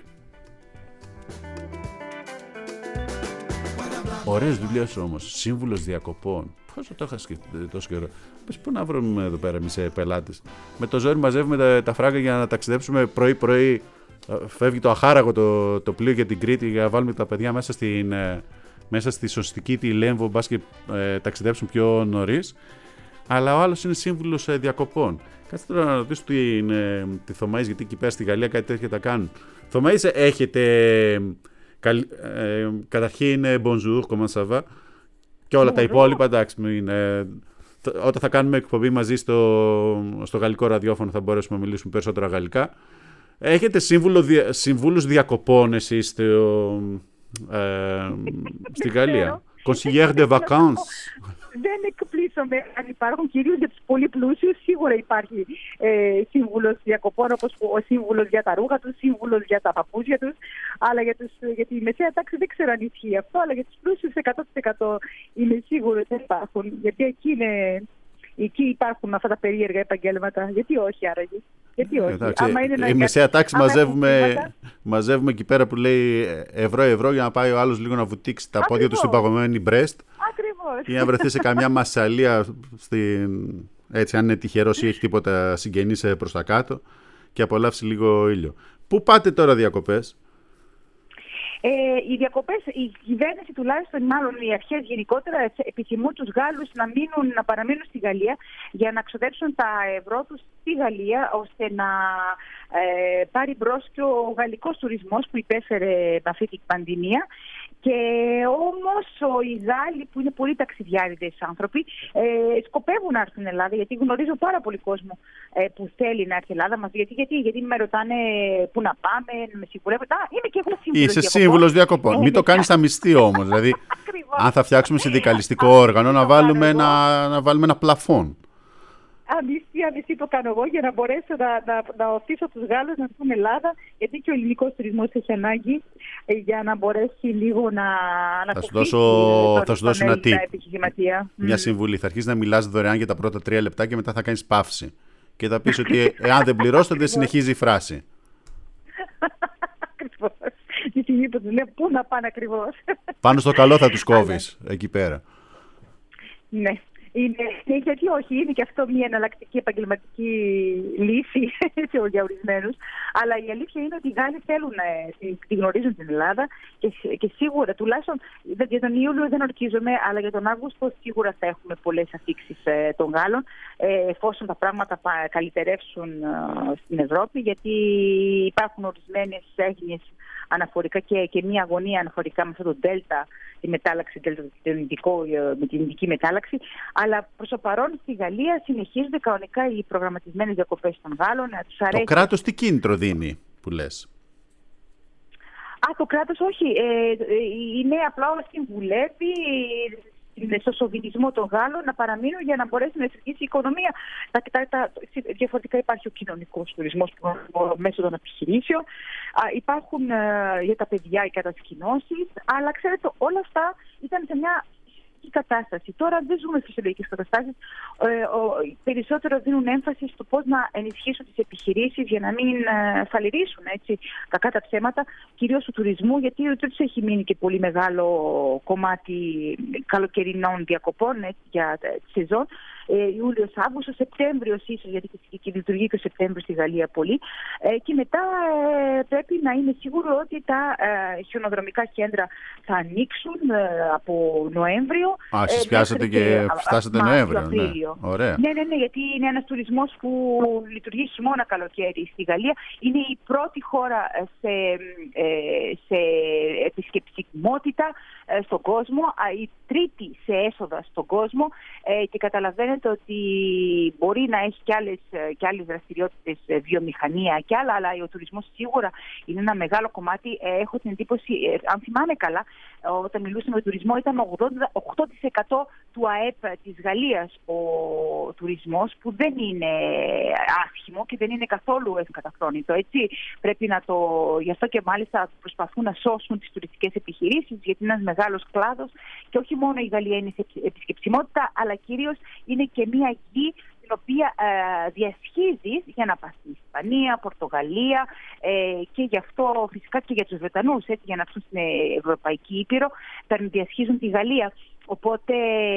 Ωραίες δουλειές όμως. Σύμβουλος διακοπών. Πώς το είχα σκεφτεί τόσο καιρό. Πες πού να βρούμε εδώ πέρα εμείς πελάτες. Με το ζόρι μαζεύουμε τα, τα φράγκα για να ταξιδέψουμε πρωί-πρωί. Φεύγει το αχάραγο το, το πλοίο για την Κρήτη για να βάλουμε τα παιδιά μέσα, στην, μέσα στη σωστική τη Λέμβο, μπας και ε, ταξιδέψουν πιο νωρίς. Αλλά ο άλλος είναι σύμβουλος ε, διακοπών. Κάτσε τώρα να ρωτήσω την, ε, τη Θωμαΐς, γιατί εκεί πέρα στη Γαλλία κάτι τέτοια τα κάνουν. Θωμαΐς, έχετε καλ, ε, καταρχήν bonjour, comment ça va, και όλα bonjour. Τα υπόλοιπα, εντάξει, είναι, όταν θα κάνουμε εκπομπή μαζί στο, στο γαλλικό ραδιόφωνο θα μπορέσουμε να μιλήσουμε περισσότερα γαλλικά. Έχετε σύμβουλο, συμβούλους διακοπών εσείς στο, ε, στη Γαλλία? Conseillère de vacances. Δεν εκπλήσωμαι αν υπάρχουν, κυρίως για τους πολύ πλούσιους. Σίγουρα υπάρχει ε, σύμβουλος διακοπών, όπως ο σύμβουλος για τα ρούχα τους, σύμβουλος για τα παπούτσια τους. Αλλά για, τους, για τη μεσαία τάξη δεν ξέρω αν ισχύει αυτό, αλλά για τους πλούσιους εκατό τοις εκατό είναι σίγουρο ότι δεν υπάρχουν. Γιατί εκεί, είναι, εκεί υπάρχουν αυτά τα περίεργα επαγγέλματα. Γιατί όχι άραγε? Γιατί όχι? Εντάξει, είναι η μεσαία τάξη μαζεύουμε, μαζεύουμε εκεί πέρα που λέει ευρώ-ευρώ για να πάει ο άλλος λίγο να βουτήξει τα πόδια του στην παγωμένη Μπρέστ. Ακριβώς. Ή να βρεθεί σε καμιά μασσαλία, στην, έτσι, αν είναι τυχερός ή έχει τίποτα συγγενείς προς τα κάτω και απολαύσει λίγο ήλιο. Πού πάτε τώρα διακοπές? Ε, οι διακοπές, η κυβέρνηση τουλάχιστον, μάλλον οι αρχές γενικότερα, επιθυμούν τους Γάλλους να, μείνουν, να παραμείνουν στη Γαλλία για να ξοδέψουν τα ευρώ τους στη Γαλλία, ώστε να ε, πάρει μπρος και ο γαλλικός τουρισμός που υπέφερε με αυτή την πανδημία. Και όμως οι Γάλλοι, που είναι πολύ ταξιδιάριδες άνθρωποι, ε, σκοπεύουν να έρθουν στην Ελλάδα, γιατί γνωρίζω πάρα πολύ κόσμο ε, που θέλει να έρθει στην Ελλάδα μας. Γιατί, γιατί, γιατί με ρωτάνε πού να πάμε, να με σιγουρεύουν. Α, είμαι και εγώ σύμβουλος Είσαι διακοπών. σύμβουλος διακοπών. Μην το κάνεις αμυστή όμως. Δηλαδή, αν θα φτιάξουμε συνδικαλιστικό όργανο, να βάλουμε ένα, να βάλουμε ένα πλαφόν. Αμυστή, αμυστή το κάνω εγώ για να μπορέσω να, να, να οθήσω τους Γάλλους να έρθουν Ελλάδα, γιατί και ο ελληνικός τουρισμός έχει ανάγκη για να μπορέσει λίγο να Θα σου δώσω, θα σου δώσω ένα tip. Μια συμβουλή. Θα αρχίσεις να μιλάς δωρεάν για τα πρώτα τρία λεπτά και μετά θα κάνεις παύση. Και θα πεις ότι εάν δεν πληρώσετε δεν συνεχίζει η φράση. Ακριβώς. Γιατί είπα, τους λέω πού να πάνε ακριβώς. Πάνω στο καλό θα τους κόβεις εκεί πέρα. Ναι. Είναι, γιατί όχι, είναι και αυτό μια εναλλακτική επαγγελματική λύση για ορισμένους. Αλλά η αλήθεια είναι ότι οι Γάλλοι θέλουν να τη γνωρίζουν την Ελλάδα και, και σίγουρα, τουλάχιστον για τον Ιούλιο δεν ορκίζομαι, αλλά για τον Αύγουστο σίγουρα θα έχουμε πολλές αφήξεις ε, των Γάλλων, ε, εφόσον τα πράγματα καλυτερεύσουν ε, στην Ευρώπη, γιατί υπάρχουν ορισμένες έγνοιες αναφορικά και, και μια αγωνία αναφορικά με αυτό το Δέλτα, τη μετάλλαξη, με την ειδική μετάλλαξη. Αλλά προς το παρόν στη Γαλλία συνεχίζονται κανονικά οι προγραμματισμένες διακοπές των Γάλλων. Τους αρέσει. Το κράτος τι κίνητρο δίνει, που λες? Α, το κράτος όχι. Ε, είναι απλά συμβουλεύει στο σοβινισμό των Γάλλων να παραμείνουν για να μπορέσει να εξηγήσει η οικονομία. Τα, τα, τα, διαφορετικά υπάρχει ο κοινωνικός τουρισμός μέσω των επιχειρήσεων. Α, υπάρχουν α, για τα παιδιά οι κατασκηνώσεις. Αλλά ξέρετε, όλα αυτά ήταν σε μια κατάσταση. Τώρα δεν ζούμε φυσιολογικές καταστάσεις. Ε, ο, περισσότερο δίνουν έμφαση στο πώς να ενισχύσουν τις επιχειρήσεις για να μην ε, φαλιρίσουν, έτσι, κακά τα ψέματα, κυρίως του τουρισμού, γιατί ο τουρισμός έχει μείνει και πολύ μεγάλο κομμάτι καλοκαιρινών διακοπών, έτσι, για τη σεζόν. Ε, Ιούλιος, Αύγουστος, Σεπτέμβριος ίσως, γιατί και, και λειτουργεί και ο Σεπτέμβριος στη Γαλλία πολύ. Ε, και μετά ε, πρέπει να είναι σίγουρο ότι τα ε, χιονοδρομικά κέντρα θα ανοίξουν ε, από Νοέμβριο. Α, εσείς πιάσατε και, και φτάσατε Νοέμβριο. Ναι. Ωραία. Ναι, ναι, ναι, γιατί είναι ένας τουρισμός που λειτουργεί χειμώνα καλοκαίρι στη Γαλλία. Είναι η πρώτη χώρα σε, ε, σε επισκεψιμότητα ε, στον κόσμο, η τρίτη σε έσοδα στον κόσμο ε, και καταλαβαίνετε ότι μπορεί να έχει και άλλες, και άλλες δραστηριότητες, βιομηχανία και άλλα, αλλά ο τουρισμός σίγουρα είναι ένα μεγάλο κομμάτι. Ε, έχω την εντύπωση, ε, αν θυμάμαι καλά, όταν μιλούσαμε για τουρισμό, ήταν ογδόντα οκτώ τοις εκατό του ΑΕΠ της Γαλλίας ο τουρισμός, που δεν είναι άσχημο και δεν είναι καθόλου ευκαταφρόνητο. Έτσι, πρέπει να το... Γι' αυτό και μάλιστα προσπαθούν να σώσουν τις τουριστικές επιχειρήσεις, γιατί είναι ένας μεγάλος κλάδος και όχι μόνο η Γαλλία είναι σε επισκεψιμότητα, αλλά κυρίως είναι και μια γη την οποία ε, διασχίζεις για να πας στην Ισπανία, Πορτογαλία ε, και γι' αυτό φυσικά και για τους Βρετανούς, έτσι, για να έρθουν στην Ευρωπαϊκή Ήπειρο, θα διασχίζουν τη Γαλλία. Οπότε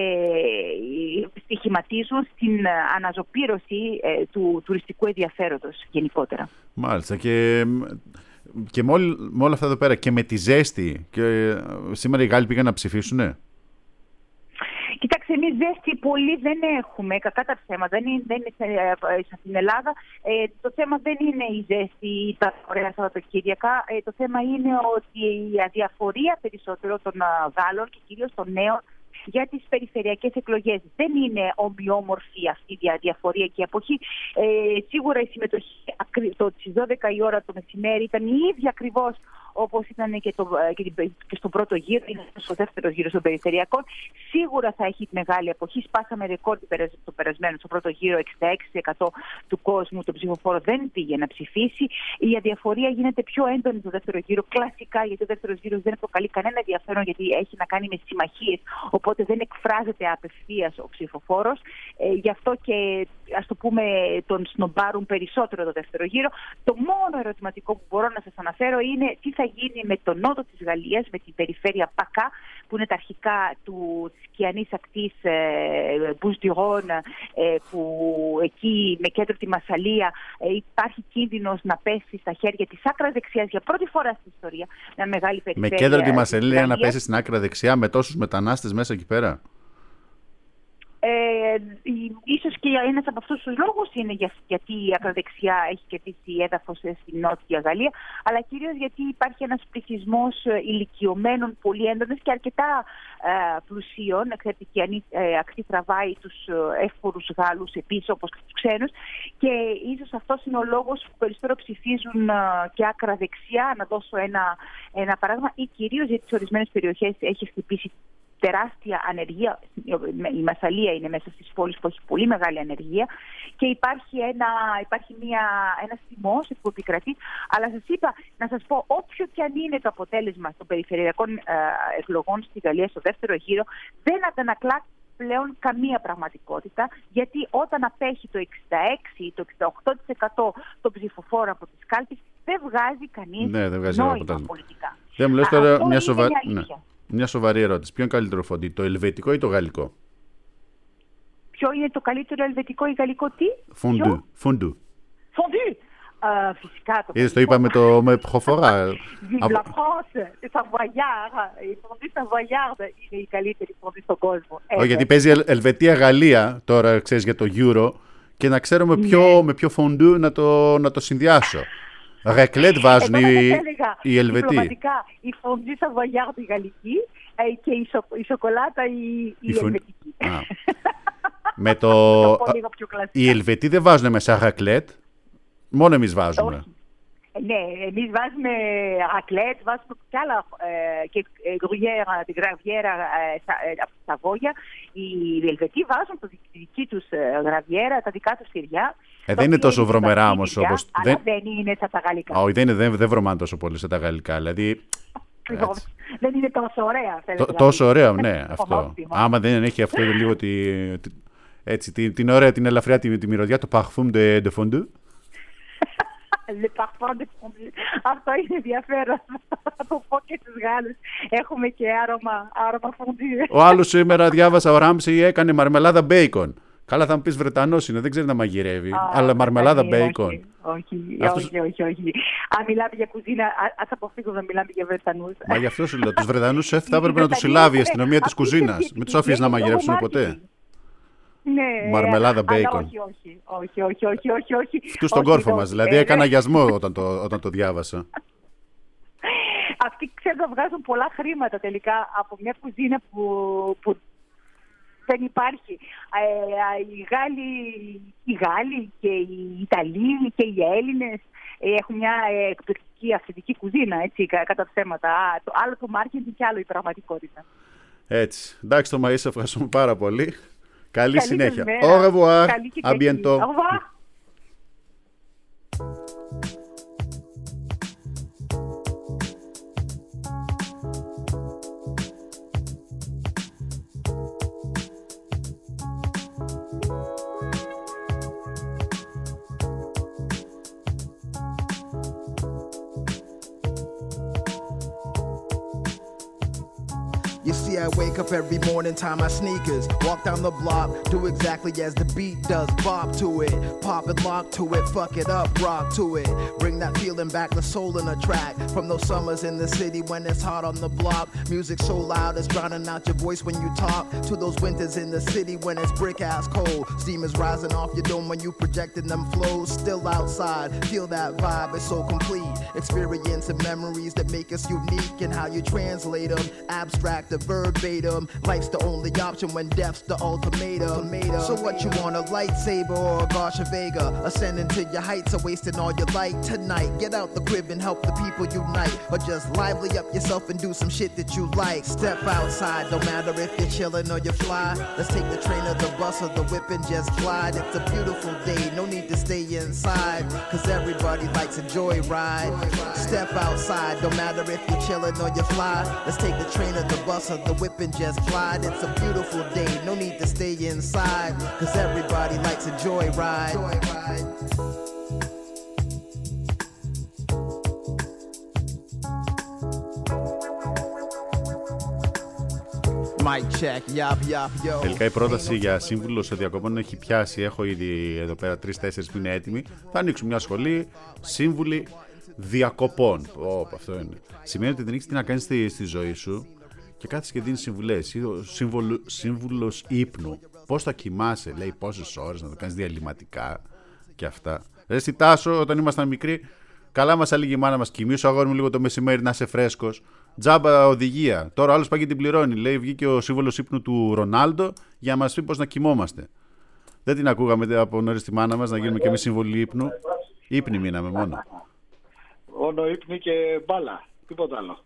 ε, στοιχηματίζουν στην αναζωπήρωση ε, του τουριστικού ενδιαφέροντος γενικότερα. Μάλιστα. Και, και με, όλη, με όλα αυτά εδώ πέρα και με τη ζέστη, και σήμερα οι Γάλλοι πήγαν να ψηφίσουνε. Κοιτάξτε, εμείς ζέστη πολύ δεν έχουμε, κακά τα ψέματα. Δεν είναι, δεν είναι στην Ελλάδα. Ε, το θέμα δεν είναι η ζέστη ή τα ωραία Σαββατοκύριακα. Ε, το θέμα είναι ότι η αδιαφορία περισσότερο των Γάλλων και κυρίως των νέων για τις περιφερειακές εκλογές δεν είναι ομοιόμορφη αυτή η διαφορία και η αποχή. Ε, σίγουρα η συμμετοχή στις δώδεκα η ώρα το μεσημέρι ήταν η ίδια ακριβώς όπως ήταν και, το, και, και στον πρώτο γύρο, είναι στο δεύτερο γύρο των περιφερειακών. Σίγουρα θα έχει μεγάλη αποχή. Σπάσαμε ρεκόρ το περασμένο, στο πρώτο γύρο, εξήντα έξι τοις εκατό του κόσμου, το ψηφοφόρο δεν πήγε να ψηφίσει. Η αδιαφορία γίνεται πιο έντονη στο δεύτερο γύρο, κλασικά, γιατί ο δεύτερος γύρος δεν προκαλεί κανένα ενδιαφέρον, γιατί έχει να κάνει με συμμαχίες, οπότε δεν εκφράζεται απευθείας ο ψηφοφόρος. Ε, γι' αυτό και, ας το πούμε, τον σνομπάρουν περισσότερο το δεύτερο γύρο. Το μόνο ερωτηματικό που μπορώ να σας αναφέρω είναι τι θα γίνει με τον νότο της Γαλλίας, με την περιφέρεια Πακά, που είναι τα αρχικά του, της Κιανής ακτής ε, Μπους-Ντιρόν, ε, που εκεί με κέντρο τη Μασσαλία ε, υπάρχει κίνδυνος να πέσει στα χέρια της άκρας δεξιάς για πρώτη φορά στην ιστορία. Μια μεγάλη περιφέρεια. Με κέντρο τη Μασσαλία να πέσει στην άκρα δεξιά με τόσους μετανάστες μέσα εκεί πέρα. Ε, ίσως και ένας από αυτούς τους λόγους είναι για, γιατί η ακροδεξιά έχει κερδίσει έδαφος στην Νότια Γαλλία, αλλά κυρίως γιατί υπάρχει ένας πληθυσμός ηλικιωμένων πολύ έντονες και αρκετά ε, πλουσίων. Εξαιρετική ε, ακτή τραβάει τους εύπορους Γάλλους επίσης, όπως και τους ξένους, και ίσως αυτός είναι ο λόγος που περισσότερο ψηφίζουν ε, και άκρα δεξιά. Να δώσω ένα, ένα παράδειγμα, ή κυρίως γιατί σε ορισμένες περιοχές έχει χτυπήσει τεράστια ανεργία. Η Μασσαλία είναι μέσα στις πόλεις που έχει πολύ μεγάλη ανεργία και υπάρχει, ένα, υπάρχει μια, ένας θυμός που επικρατεί. Αλλά σας είπα, να σας πω, όποιο και αν είναι το αποτέλεσμα των περιφερειακών ε, εκλογών στη Γαλλία στο δεύτερο γύρο, δεν αντανακλά πλέον καμία πραγματικότητα, γιατί όταν απέχει το εξήντα έξι ή το εξήντα οκτώ τοις εκατό των ψηφοφόρων από τις κάλπες, δεν βγάζει κανείς ναι, δεν βγάζει νόημα πολιτικά. Δεν μου λες τώρα μια, σοβα... ναι. μια σοβαρή ερώτηση. Ποιο είναι καλύτερο φοντί, το ελβετικό ή το γαλλικό? Ποιο είναι το καλύτερο ελβετικό ή γαλλικό τι? Φοντού. Φοντού. Φοντού. Uh, φυσικά το Είδες, το είπαμε το με προφορά. Vive la France, Savoyard, η φοντή Savoyard είναι η καλύτερη φοντή στον κόσμο. Όχι, γιατί παίζει Ελβετία-Γαλλία τώρα, ξέρεις, για το Euro, και να ξέρουμε ποιο, ναι. με ποιο φοντού να το, να το συνδυάσω. Ρεκλέτ βάζουν οι, οι Ελβετοί. Διπλωματικά, η φοντή Savoyard η γαλλική και η, σο, η σοκολάτα η, η, η φον... ελβετική. Με το... το οι Ελβετοί δεν βάζουν μέσα ρεκλέτ. Μόνο εμείς βάζουμε. Όχι. Ναι, εμείς βάζουμε ρακλέτ, βάζουμε και άλλα, ε, και γκρουιέρα, τη γραβιέρα ε, από τη Σαβόγια. Οι Ελβετοί βάζουν το, τη δική τους γραβιέρα, τα δικά τους τυριά. Ε, δεν είναι τόσο βρωμερά όμως όπως... Αλλά δεν, δεν είναι σαν τα γαλλικά. Όχι, δεν, δεν, δεν βρωμάνε τόσο πολύ σαν τα γαλλικά. Δηλαδή, ακριβώς. Δεν είναι τόσο ωραία. Θέλετε, Τ, τόσο ωραίο, ναι, αυτό. Άμα δεν έχει αυτό λίγο τη, τη, έτσι, την, την ωραία, την ελαφριά, τη, τη μυρωδιά, το parfum de, de fondue. Le parfum de fondue. Αυτό είναι ενδιαφέρον. Θα το πω και στους Γάλλους. Έχουμε και άρωμα, άρωμα fondue. Ο άλλος σήμερα διάβασα, ο Ράμψη έκανε μαρμελάδα μπέικον. Καλά, θα μου πεις Βρετανός είναι, δεν ξέρει να μαγειρεύει. Α, αλλά μαρμελάδα μπέικον. Όχι, όχι, Αυτός... όχι, όχι, όχι. Αν μιλάμε για κουζίνα, ας αποφύγω να μιλάμε για Βρετανούς. Μα γι' αυτό σου λέω, τους Βρετανούς σεφ θα έπρεπε να τους συλλάβει η αστυνομία της κουζίνας. Μην τους αφήσει να μαγειρεύσουν ποτέ. Ναι, μαρμελάδα μπέικον. Όχι, όχι, όχι, όχι, όχι, όχι, όχι. Αυτού στον κόρφο μας, δηλαδή έκανα αγιασμό όταν το, όταν το διάβασα. Αυτοί ξέρουν να βγάζουν πολλά χρήματα τελικά από μια κουζίνα που, που δεν υπάρχει. Ε, οι, Γάλλοι, οι Γάλλοι και οι Ιταλοί και οι Έλληνες έχουν μια εκπληκτική αυθεντική κουζίνα, έτσι, κατά θέματα. Το, άλλο το marketing και άλλο η πραγματικότητα. Έτσι. Εντάξει, το Μαΐ, σε ευχαριστούμε πάρα πολύ. Καλή, Καλή συνέχεια. Au revoir. À bientôt. Au revoir. You see, I wake up every morning, tie my sneakers, walk down the block, do exactly as the beat does, bop to it, pop and lock to it, fuck it up, rock to it, bring that feeling back, the soul in a track, from those summers in the city when it's hot on the block, music so loud it's drowning out your voice when you talk, to those winters in the city when it's brick ass cold, steam is rising off your dome when you projecting them flows, still outside, feel that vibe, it's so complete, experience and memories that make us unique, and how you translate them, abstract verbatim, life's the only option when death's the ultimatum. So what you want, a lightsaber or a Garsha Vega? Ascending to your heights or wasting all your light tonight? Get out the crib and help the people unite, or just lively up yourself and do some shit that you like. Step outside, no matter if you're chilling or you fly. Let's take the train or the bus or the whip and just glide. It's a beautiful day, no need to stay inside, cause everybody likes a joyride. Step outside, no matter if you're chilling or you fly. Let's take the train or the bus or the whip and just glide. It's a beautiful day, no need to stay inside, cause everybody likes a joyride. Mic check, yap, yap, yo. Τελικά η πρόταση για σύμβουλο σε διακοπών έχει πιάσει. Έχω ήδη εδώ πέρα τρεις-τέσσερις που είναι έτοιμοι. Θα ανοίξουν μια σχολή, σύμβουλοι διακοπών. Ω, αυτό είναι. Σημαίνει ότι δεν έχεις τι να κάνεις στη, στη ζωή σου και κάθεσαι και δίνεις συμβουλές. Σύμβουλο, σύμβουλος ύπνου. Πώς θα κοιμάσαι, λέει πόσες ώρες να το κάνεις διαλυματικά και αυτά. Ρε στη Τάσο, όταν ήμασταν μικροί, καλά μας έλεγε η μάνα μας, κοιμήσου αγόρι μου λίγο το μεσημέρι να είσαι φρέσκος. Τζάμπα οδηγία. Τώρα άλλος πάει και την πληρώνει. Λέει βγήκε ο σύμβολος ύπνου του Ρονάλντο για να μας πει πώς να κοιμόμαστε. Δεν την ακούγαμε από νωρίς τη μάνα μας να γίνουμε και εμείς σύμβολοι ύπνου. Ύπνοι μείναμε μόνο. Μόνο ύπνοι και μπάλα. Τίποτα άλλο.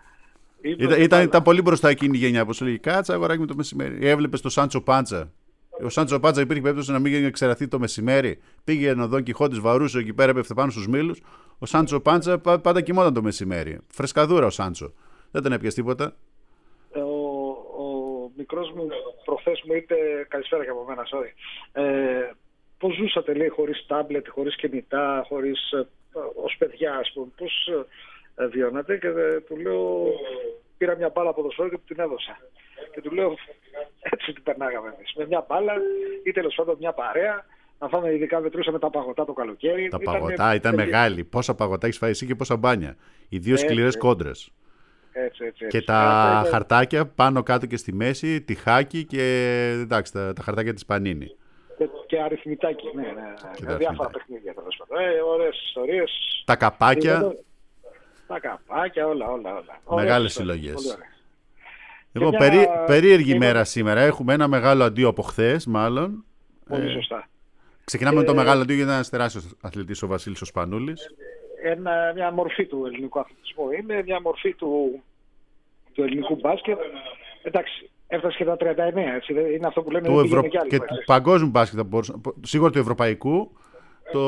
Ήταν, ήταν, ήταν πολύ μπροστά εκείνη η γενιά που σου λέει κάτσα αγοράκι με το μεσημέρι. Έβλεπε το Σάντσο Πάντσα. Ο Σάντσο Πάντσα υπήρχε περίπτωση να μην ξεραθεί το μεσημέρι. Πήγε ο Δον Κιχώτης βαρούσε εκεί πέρα, πέφτε πάνω στους μήλους. Ο Σάντσο Πάντσα πάντα κοιμόταν το μεσημέρι. Φρεσκαδούρα ο Σάντσο. Δεν τον έπιασε τίποτα. Ο, ο μικρός μου προχθές μου είπε, καλησπέρα και από μένα, sorry. Ε, πώς ζούσατε, λέει, χωρίς τάμπλετ, χωρίς κινητά, χωρίς, ως παιδιά, ας πούμε, πώς ε, βιώνατε, και ε, του λέω, πήρα μια μπάλα από το σώμα και του την έδωσα. Και του λέω, έτσι την περνάγαμε εμείς. Με μια μπάλα ή τέλος πάντων μια παρέα. Να φάμε, ειδικά μετρούσαμε τα παγωτά το καλοκαίρι. Τα παγωτά ήταν, ήταν μεγάλη. Πόσα παγωτά έχεις φάει εσύ και πόσα μπάνια. Οι δύο σκληρές κόντρες. Έτσι, έτσι, έτσι. Και τα έτσι, χαρτάκια πάνω κάτω και στη μέση, τυχάκι και εντάξει, τα, τα χαρτάκια της Πανίνη. Και, και αριθμητάκι, ναι, ναι. ναι. Διάφορα παιχνίδια τέλος πάντων. Ε, ωραίες ιστορίες. Τα καπάκια. Τα καπάκια, όλα, όλα. όλα. Μεγάλες συλλογές. Λοιπόν, μια... περί, περίεργη μια... μέρα σήμερα. Έχουμε ένα μεγάλο αντίο από χθες, μάλλον. Πολύ σωστά. Ξεκινάμε ε... με το μεγάλο αντίο, γιατί είναι ένας τεράστιος αθλητής ο Βασίλης ο Σπανούλης. Ένα, μια μορφή του ελληνικού αθλητισμού είναι, μια μορφή του, του ελληνικού μπάσκετ. Εντάξει, έφτασε και τα τριάντα εννέα, έτσι, είναι αυτό που λένε. Του Ευρω... και του παγκόσμιου μπάσκετ, σίγουρα του ευρωπαϊκού. το...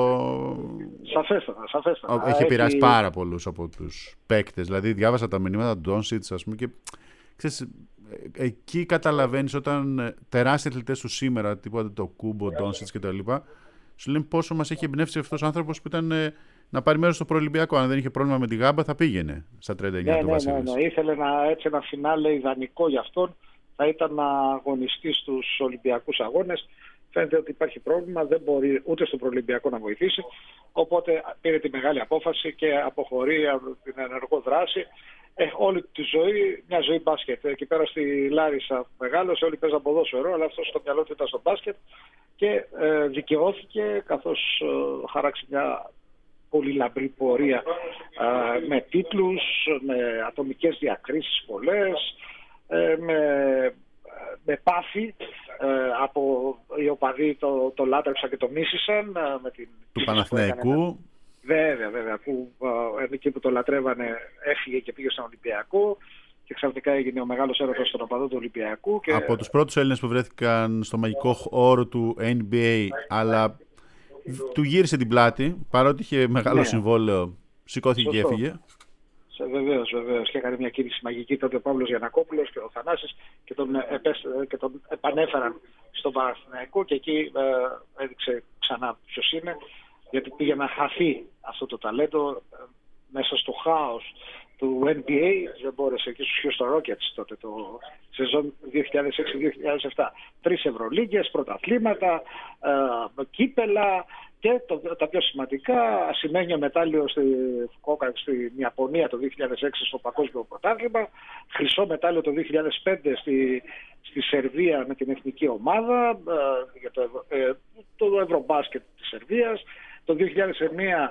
Σαφέστατα, σαφέστατα. Έχει επηρεάσει Έχει... πάρα πολλούς από τους παίκτες. Δηλαδή διάβασα τα μηνύματα του Ντόνσιτς, ας πούμε, και ξέρεις, εκεί καταλαβαίνεις όταν τεράστιοι αθλητές του σήμερα, τίποτα το Κούμπο, Ντόνσιτς και τα λοιπά, σου λένε πόσο μας έχει εμπνεύσει αυτός ο άνθρωπος που ήταν να πάρει μέρος στο προολυμπιακό. Αν δεν είχε πρόβλημα με τη γάμπα, θα πήγαινε στα τριάντα εννιά ναι, του ναι, Βασίλης. Ναι, ναι, ήθελε να, έτσι ένα φινάλε ιδανικό για αυτόν. Θα ήταν να αγωνιστεί στους Ολυμπιακούς Αγώνες. Φαίνεται ότι υπάρχει πρόβλημα, δεν μπορεί ούτε στο προολυμπιακό να βοηθήσει. Οπότε πήρε τη μεγάλη απόφαση και αποχωρεί από την ενεργό δράση. Ε, όλη τη ζωή, μια ζωή μπάσκετ. Εκεί πέρα στη Λάρισα μεγάλωσε, όλοι παίζαν ποδόσφαιρο, αλλά αυτό στο μυαλό του ήταν στο μπάσκετ και ε, δικαιώθηκε καθώς ε, χάραξε μια πολύ λαμπρή πορεία ε, με τίτλους, με ατομικές διακρίσεις πολλές, ε, με, με πάθη ε, από οι οπαδοί το, το λάτρεψαν και το μίσησαν. Ε, με την του Παναθηναϊκού. Βέβαια, βέβαια, που ε, εκεί που το λατρεύανε έφυγε και πήγε στον Ολυμπιακό και ξαφνικά έγινε ο μεγάλος έρωτας των οπαδών του Ολυμπιακού. Και... Από τους πρώτους Έλληνες που βρέθηκαν στο μαγικό όρο του N B A, αλλά του γύρισε την πλάτη, παρότι είχε μεγάλο ναι. συμβόλαιο, σηκώθηκε και έφυγε. Βεβαίως, βεβαίως. Και έκανε μια κίνηση μαγική τότε ο Παύλος Γιαννακόπουλος και ο Θανάσης και τον, επέσ... και τον επανέφεραν στον Παναθηναϊκό και εκεί ε, έδειξε ξανά ποιος είναι, γιατί πήγε να χαθεί αυτό το ταλέντο ε, μέσα στο χάος του N B A. Δεν μπόρεσε εκεί στους Houston Rockets τότε το σεζόν δύο χιλιάδες έξι δύο χιλιάδες επτά. Τρεις Ευρωλίγκες, πρωταθλήματα, ε, κύπελα και το, τα πιο σημαντικά, ασημένιο μετάλλιο στη Φουκουόκα στην Ιαπωνία το δύο χιλιάδες έξι στο Παγκόσμιο Πρωτάθλημα, χρυσό μετάλλιο το δύο χιλιάδες πέντε στη, στη Σερβία με την εθνική ομάδα ε, για το, ε, το Ευρωμπάσκετ της Σερβίας, το δύο χιλιάδες εννέα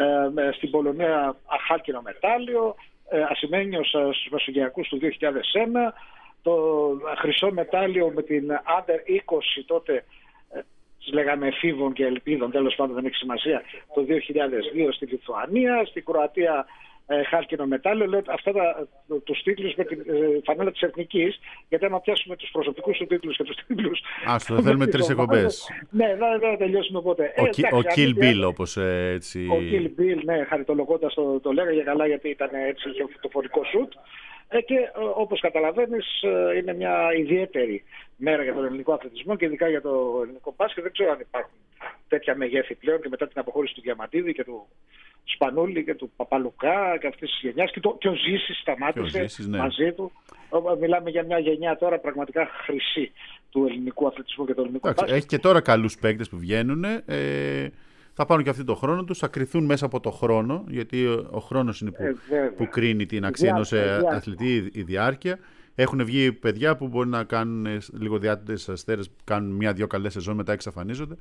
ε, στην Πολωνία αχάλκινο μετάλλιο, ε, ασημένιος ε, στους Μεσογειακούς του δύο χιλιάδες ένα, το χρυσό μετάλλιο με την Άντερ είκοσι τότε, ε, τις λέγαμε εφήβων και ελπίδων, τέλος πάντων δεν έχει σημασία, το δύο χιλιάδες δύο στη Λιθουανία, στην Κροατία ε, χάλκινο μετάλλιο. Λέω αυτά τα, τους τίτλους με την ε, φανέλα της εθνικής, γιατί άμα πιάσουμε τους προσωπικούς του τίτλους και τους τίτλους... Άστο, δεν θέλουμε τρεις εκπομπές. Ναι, δεν θα τελειώσουμε ποτέ. Ο, ε, Ki, ο Kill Bill, όπως ε, έτσι... Ο Kill Bill, ναι, χαριτολογώντας το, το λέγαγε καλά, γιατί ήταν έτσι το φορικό σουτ. Ε, και όπως καταλαβαίνεις είναι μια ιδιαίτερη μέρα για τον ελληνικό αθλητισμό και ειδικά για το ελληνικό μπάσκετ. Δεν ξέρω αν υπάρχουν τέτοια μεγέθη πλέον και μετά την αποχώρηση του Διαμαντίδη και του Σπανούλη και του Παπαλουκά και αυτής της γενιάς και, το, και ο Ζήσης σταμάτησε ο Ζήσης, ναι. μαζί του. Μιλάμε για μια γενιά τώρα πραγματικά χρυσή του ελληνικού αθλητισμού και του ελληνικού Εντάξει, μπάσκετ. Έχει και τώρα καλούς παίκτες που βγαίνουν. Ε... Θα πάρουν και αυτοί τον χρόνο τους, θα κριθούν μέσα από το χρόνο, γιατί ο χρόνος είναι που, ε, που κρίνει την αξία ενός αθλητή, η διάρκεια. Έχουν βγει παιδιά που μπορεί να κάνουν λίγο διάτητες αστέρες, κάνουν μία-δυο καλές σεζόν, μετά εξαφανίζονται.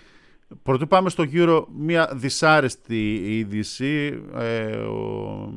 Πρωτού πάμε στο Euro, μία δυσάρεστη είδηση. Ε, ο,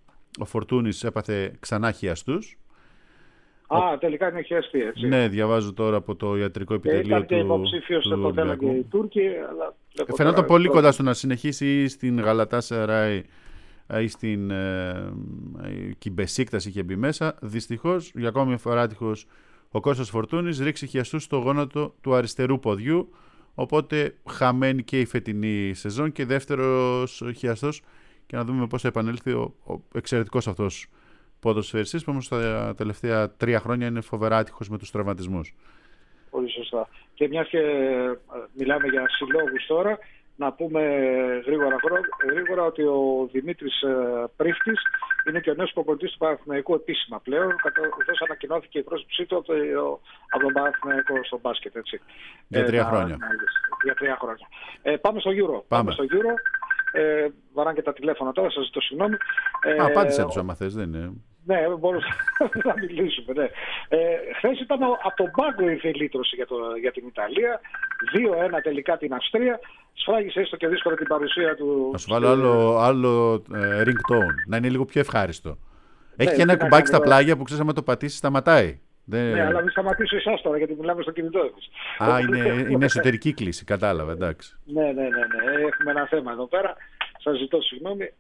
ο Φορτούνης έπαθε ξανά χιαστούς. Α, ο... τελικά είναι χιαστή, έτσι. Ναι, διαβάζω τώρα από το ιατρικό επιτελείο του. Ήταν και υποψήφιος στο το θέμα και οι Τούρκοι, αλλά... Φαινόταν πολύ πρώτα. Κοντά στο να συνεχίσει ή στην Γαλατάσαράι ή στην ε, Κιμπεσίκτας είχε μπει μέσα. Δυστυχώς, για ακόμη μια φορά άτυχος, ο Κώστας Φορτούνης ρίξει χιαστούς στο γόνατο του αριστερού ποδιού, οπότε χαμένη και η φετινή σεζόν και δεύτερος χιαστός, και να δούμε πώς θα επανέλθει ο, ο εξαιρετικός αυτός ποδοσφαιριστής που όμως τα τελευταία τρία χρόνια είναι φοβερά άτυχος με τους τραυματισμούς. Πολύ σωστά. Και μιας και μιλάμε για συλλόγους τώρα, να πούμε γρήγορα, γρήγορα ότι ο Δημήτρης Πρίφτης είναι και ο νέος προπονητής του Παναθηναϊκού επίσημα πλέον, καθώς ανακοινώθηκε η πρόσληψή του από τον Παναθηναϊκό στο μπάσκετ. Έτσι. Για τρία ε, χρόνια. Να, για τρία χρόνια. Ε, πάμε στο Euro. Πάμε. Πάμε στο Euro. Ε, βαράνε και τα τηλέφωνα τώρα, σας ζητώ συγγνώμη. Ε, Απάντησε τους άμα θες, δεν είναι. Ναι, μπορούμε να μιλήσουμε. Ναι. Ε, χθες ήταν από τον πάγκο η θελήτρωση για, για την Ιταλία. δύο ένα τελικά την Αυστρία. Σφράγισε έστω και δύσκολα την παρουσία του. Να σου βάλω άλλο, άλλο ε, ringtone, να είναι λίγο πιο ευχάριστο. Έχει ναι, και ένα κουμπάκι στα πλάγια που ξέρεις άμα το πατήσεις σταματάει. Δεν... Ναι, αλλά μην σταματήσω εσάς τώρα γιατί μιλάμε στο κινητό της. Α, είναι, είναι εσωτερική κλίση, κατάλαβα, εντάξει. Ναι, ναι, ναι, ναι, έχουμε ένα θέμα εδώ πέρα. Σας ζητώ συγγνώμη.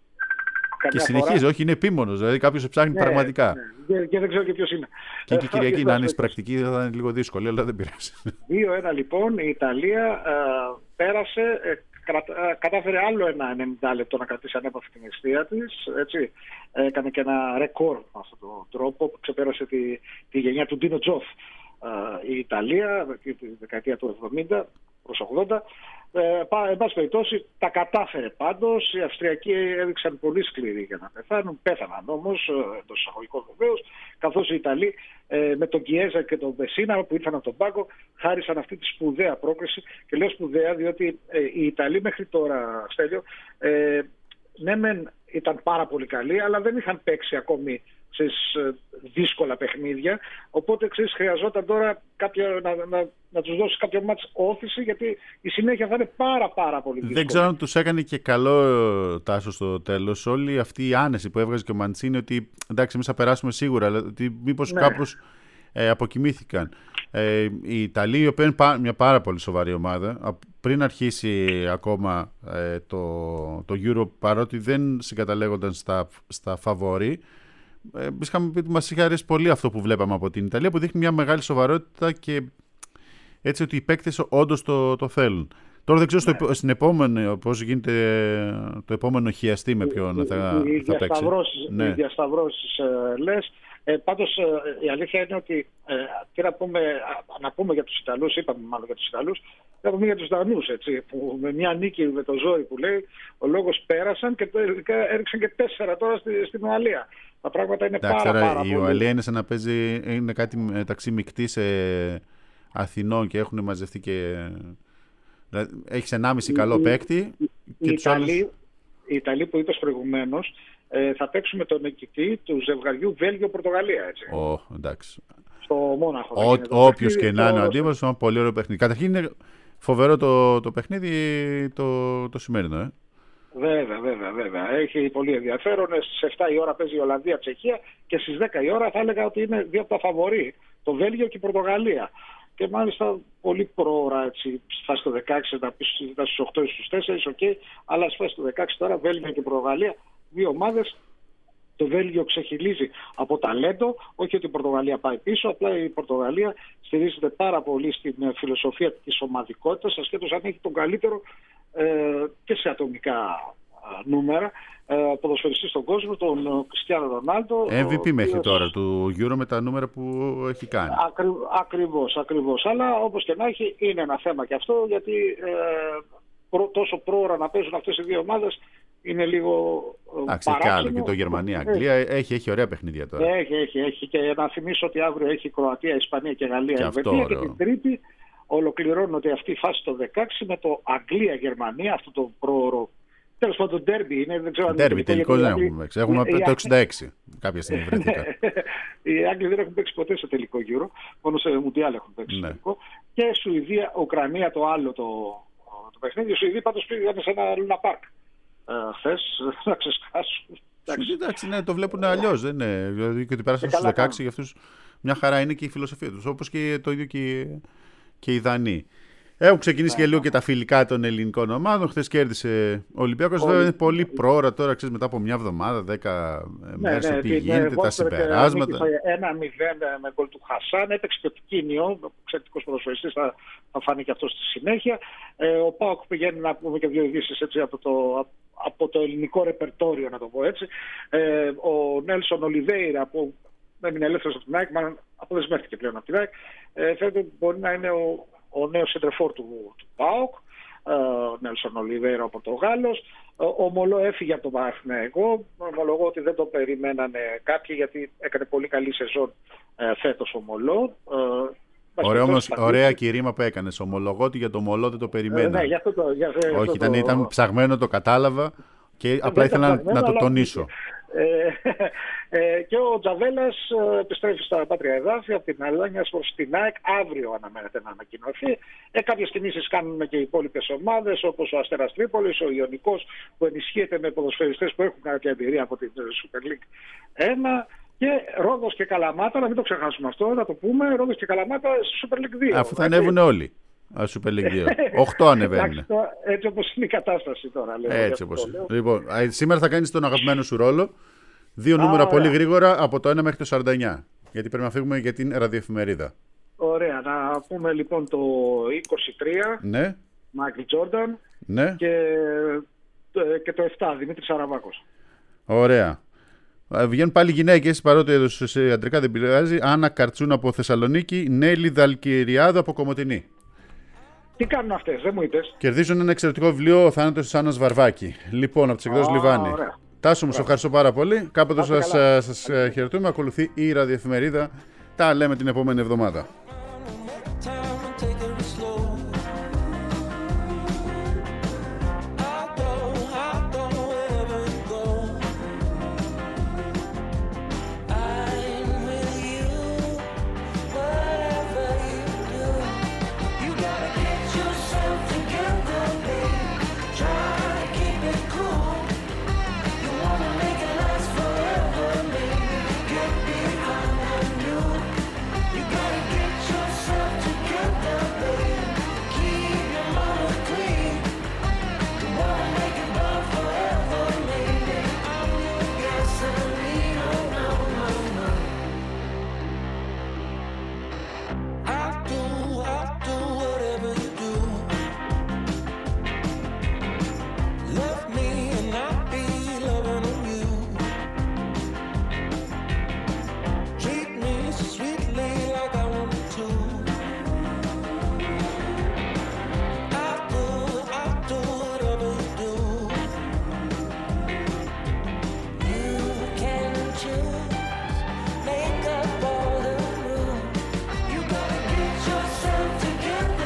Και συνεχίζει, φορά... όχι, είναι επίμονος, δηλαδή κάποιος ψάχνει ναι, πραγματικά. Ναι, και, και δεν ξέρω και ποιος είναι. Και η Κυριακή να είναι πρακτική θα είναι λίγο δύσκολη, αλλά δεν πειράζει. δύο ένα λοιπόν, η Ιταλία ε, πέρασε, ε, κρατα- κατάφερε άλλο ένα ενενήντα λεπτό να κρατήσει ανέπαφη την αιστεία της. Έτσι. Έκανε και ένα ρεκόρ με αυτόν τον τρόπο που ξεπέρασε τη, τη γενιά του Ντίνο Τζοφ. Η Ιταλία, τη δεκαετία του εβδομήντα προς ογδόντα. Ε, εν πάση περιπτώσει, τα κατάφερε πάντως. Οι Αυστριακοί έδειξαν πολύ σκληροί για να πεθάνουν. Πέθαναν όμως, εντός εισαγωγικών βεβαίως, καθώς οι Ιταλοί ε, με τον Κιέζα και τον Βεσίνα που ήρθαν από τον πάγκο χάρισαν αυτή τη σπουδαία πρόκριση. Και λέω σπουδαία διότι ε, οι Ιταλοί μέχρι τώρα, Στέλιο, ε, ναι μεν ήταν πάρα πολύ καλοί, αλλά δεν είχαν παίξει ακόμη στις δύσκολα παιχνίδια, οπότε ξέρεις, χρειαζόταν τώρα κάποιο, να, να, να τους δώσει κάποιο μάτς όθηση, γιατί η συνέχεια θα είναι πάρα πάρα πολύ δύσκολη. Δεν ξέρω αν τους έκανε και καλό Τάσο στο τέλος όλη αυτή η άνεση που έβγαζε και ο Μαντσίνη, ότι εντάξει εμείς θα περάσουμε σίγουρα, αλλά ότι μήπως ναι. κάπως ε, αποκοιμήθηκαν. Ε, οι Ιταλοί, οι οποίοι είναι μια πάρα πολύ σοβαρή ομάδα, πριν αρχίσει ακόμα ε, το, το Euro, παρότι δεν συγκαταλέγονταν στα, στα φαβορί, εμείς είχαμε πει ότι μας είχε αρέσει πολύ αυτό που βλέπαμε από την Ιταλία, που δείχνει μια μεγάλη σοβαρότητα και έτσι ότι οι παίκτες όντως το, το θέλουν. Τώρα δεν ξέρω ναι. στο, στην επόμενη, πώς γίνεται το επόμενο χιαστή με ποιον θα, οι, θα παίξει. Ναι. Οι διασταυρώσεις ε, λες. Ε, πάντως ε, η αλήθεια είναι ότι ε, και να πούμε, να πούμε για τους Ιταλούς, είπαμε μάλλον για τους Ιταλούς, να πούμε για τους Δανούς, έτσι, που με μια νίκη με το ζόρι που λέει, ο λόγος πέρασαν και έριξαν και τέσσερα τώρα στη, στην Ουαλία. Τα πράγματα είναι εντάξει, πάρα, πάρα η πολύ. Η Ουαλία είναι σαν να παίζει, είναι κάτι μεταξύ μεικτής ε, Αθηνών και έχουν μαζευτεί και... Δηλαδή, έχεις ενάμιση καλό παίκτη. Οι Ιταλοί, άλλους... που είπες προηγουμένως, ε, θα παίξουμε τον νικητή του ζευγαριού Βέλγιο-Πορτογαλία. Έτσι. Oh, εντάξει. Στο Μόναχο. Όποιος και να είναι ο αντίπαλος, είναι ένα πολύ ωραίο παιχνίδι. Καταρχήν είναι φοβερό το, το παιχνίδι το, το σημερινό. Ε. Βέβαια, βέβαια, βέβαια. Έχει πολύ ενδιαφέρον. Στις εφτά η ώρα παίζει η Ολλανδία-Τσεχία και στις δέκα η ώρα θα έλεγα ότι είναι δύο από τα φαβορί. Το Βέλγιο και η Πορτογαλία. Και μάλιστα πολύ προώρα, έτσι, θα στο δεκαέξι, θα πει στους οκτώ ή στους τέσσερα, okay, αλλά ας πάει στο δεκαέξι τώρα, Βέλγιο και Πορτογαλία, δύο ομάδες. Το Βέλγιο ξεχυλίζει από ταλέντο, όχι ότι η Πορτογαλία πάει πίσω, απλά η Πορτογαλία στηρίζεται πάρα πολύ στην φιλοσοφία της ομαδικότητας, ασχέτως αν έχει τον καλύτερο ε, και σε ατομικά νούμερα ε, ποδοσφαιριστή στον κόσμο, τον Κριστιάνο Ρονάλντο. εμ βι πι μέχρι τώρα του Euro με τα νούμερα που έχει κάνει. Ακρι, ακριβώς, ακριβώς. Αλλά όπως και να έχει, είναι ένα θέμα και αυτό, γιατί ε, προ, τόσο πρόωρα να παίζουν αυτές οι δύο ομάδες είναι λίγο Άξι, παράξενο. Και άλλο και το Γερμανία-Αγγλία έχει, έχει ωραία παιχνίδια τώρα. Έχει, έχει, έχει. Και να θυμίσω ότι αύριο έχει Κροατία, Ισπανία και Γαλλία. Και, αυτό, και την Τρίτη ολοκληρώνονται αυτή η φάση το δεκαέξι με το Αγγλία-Γερμανία, αυτό το πρόωρο. Τέλος πάντων, το ντέρμπι είναι. Δεν ξέρω ντέρμπι, τελικώς δεν έχουμε παίξει. Έχουμε η... το εξήντα έξι. Κάποια στιγμή βρεθήκα. Οι Άγγλοι δεν έχουν παίξει ποτέ σε τελικό γύρο. Μόνο σε Μουντιάλ έχουν παίξει ναι. τελικό. Και Σουηδία, Ουκρανία το άλλο το, το παιχνίδι. Οι Σουηδοί πάντως πήγαν σε ένα Λούνα Πάρκ χθες να ξεσκάσουν. Εντάξει, ναι, το βλέπουν αλλιώς. Δεν είναι. Δηλαδή και ότι πέρασαν στους δεκαέξι για αυτούς μια χαρά είναι και η φιλοσοφία τους. Όπως και το ίδιο και, και οι Δανείοι. Έχουν ξεκινήσει yeah. και λίγο και τα φιλικά των ελληνικών ομάδων. Χθες κέρδισε ο Ολυμπιακός. Βέβαια είναι πολύ πρόωρα τώρα, ξέρεις, μετά από μια εβδομάδα, δέκα ναι, μέρες, ναι, τι γίνεται, τα συμπεράσματα. Ένα μηδέν με γκολ του Χασάν. Έπαιξε και το Κίνιο, εξαιρετικός ποδοσφαιριστής, θα, θα φανεί και αυτό στη συνέχεια. Ε, ο ΠΑΟΚ πηγαίνει να πούμε και δύο ειδήσεις έτσι, από, το, από το ελληνικό ρεπερτόριο, να το πω έτσι. Ε, ο Νέλσον Ολιβέιρα, που έμεινε ελεύθερος από την ΑΕΚ, μάλλον αποδεσμεύτηκε πλέον από την ΑΕΚ, ε, φαίνεται ότι μπορεί να είναι ο. Ο νέος σεντρεφόρ του, του ΠΑΟΚ, ο Νέλσον Ολιβέιρα, ο Πορτογάλος. Ο Μολό έφυγε από τον Παναθηναϊκό. Ομολογώ ότι δεν το περιμένανε κάποιοι, γιατί έκανε πολύ καλή σεζόν ε, φέτος ο Μολό. Ε, Ωραία, όμως, ωραία κηρύμα που έκανες. Ομολογώ ότι για το Μολό δεν το περιμένανε. Ε, ναι, για αυτό το, για, Όχι, αυτό ήταν, το... ήταν ψαγμένο, το κατάλαβα και ε, απλά ήθελα να, να το τονίσω. Ε, ε, και ο Τζαβέλας ε, επιστρέφει στα πάτρια εδάφη από την Αλάνια προς την ΑΕΚ. Αύριο αναμένεται να ανακοινωθεί. Ε, κάποιες κινήσεις κάνουν και οι υπόλοιπες ομάδες, όπως ο Αστέρας Τρίπολης, ο Ιωνικός, που ενισχύεται με ποδοσφαιριστές που έχουν κάποια εμπειρία από την Super League ένα. Και Ρόδος και Καλαμάτα, να μην το ξεχάσουμε αυτό, να το πούμε. Ρόδος και Καλαμάτα στη Super League δύο. Αφού θα ανέβουν όλοι. Super League δύο. Οχτώ ανεβαίνουν. Έτσι όπως είναι η κατάσταση τώρα. Λέω, έτσι όπως. Λοιπόν, σήμερα θα κάνεις τον αγαπημένο σου ρόλο. Δύο Α, νούμερα ωραία. Πολύ γρήγορα από το ένα μέχρι το σαράντα εννιά. Γιατί πρέπει να φύγουμε για την ραδιοεφημερίδα. Ωραία. Να πούμε λοιπόν το είκοσι τρία. Ναι. Μάικλ Τζόρνταν. Ναι. Και, και το επτά, Δημήτρης Αραβάκος. Ωραία. Βγαίνουν πάλι γυναίκες, παρότι σε αντρικά δεν πειράζει. Άννα Καρτσούν από Θεσσαλονίκη, Νέλη Δαλκυριάδου από Κομοτηνή. Τι κάνουν αυτές, δεν μου είπες. Κερδίζουν ένα εξαιρετικό βιβλίο, Ο Θάνατος της Άννας Βαρβάκη. Λοιπόν, από τις εκδόσεις Λιβάνι. Ωραία. Τάσο μου, σε ευχαριστώ πάρα πολύ. Κάποτε σας, σας χαιρετούμε. Ακολουθεί η ραδιοεφημερίδα. Τα λέμε την επόμενη εβδομάδα.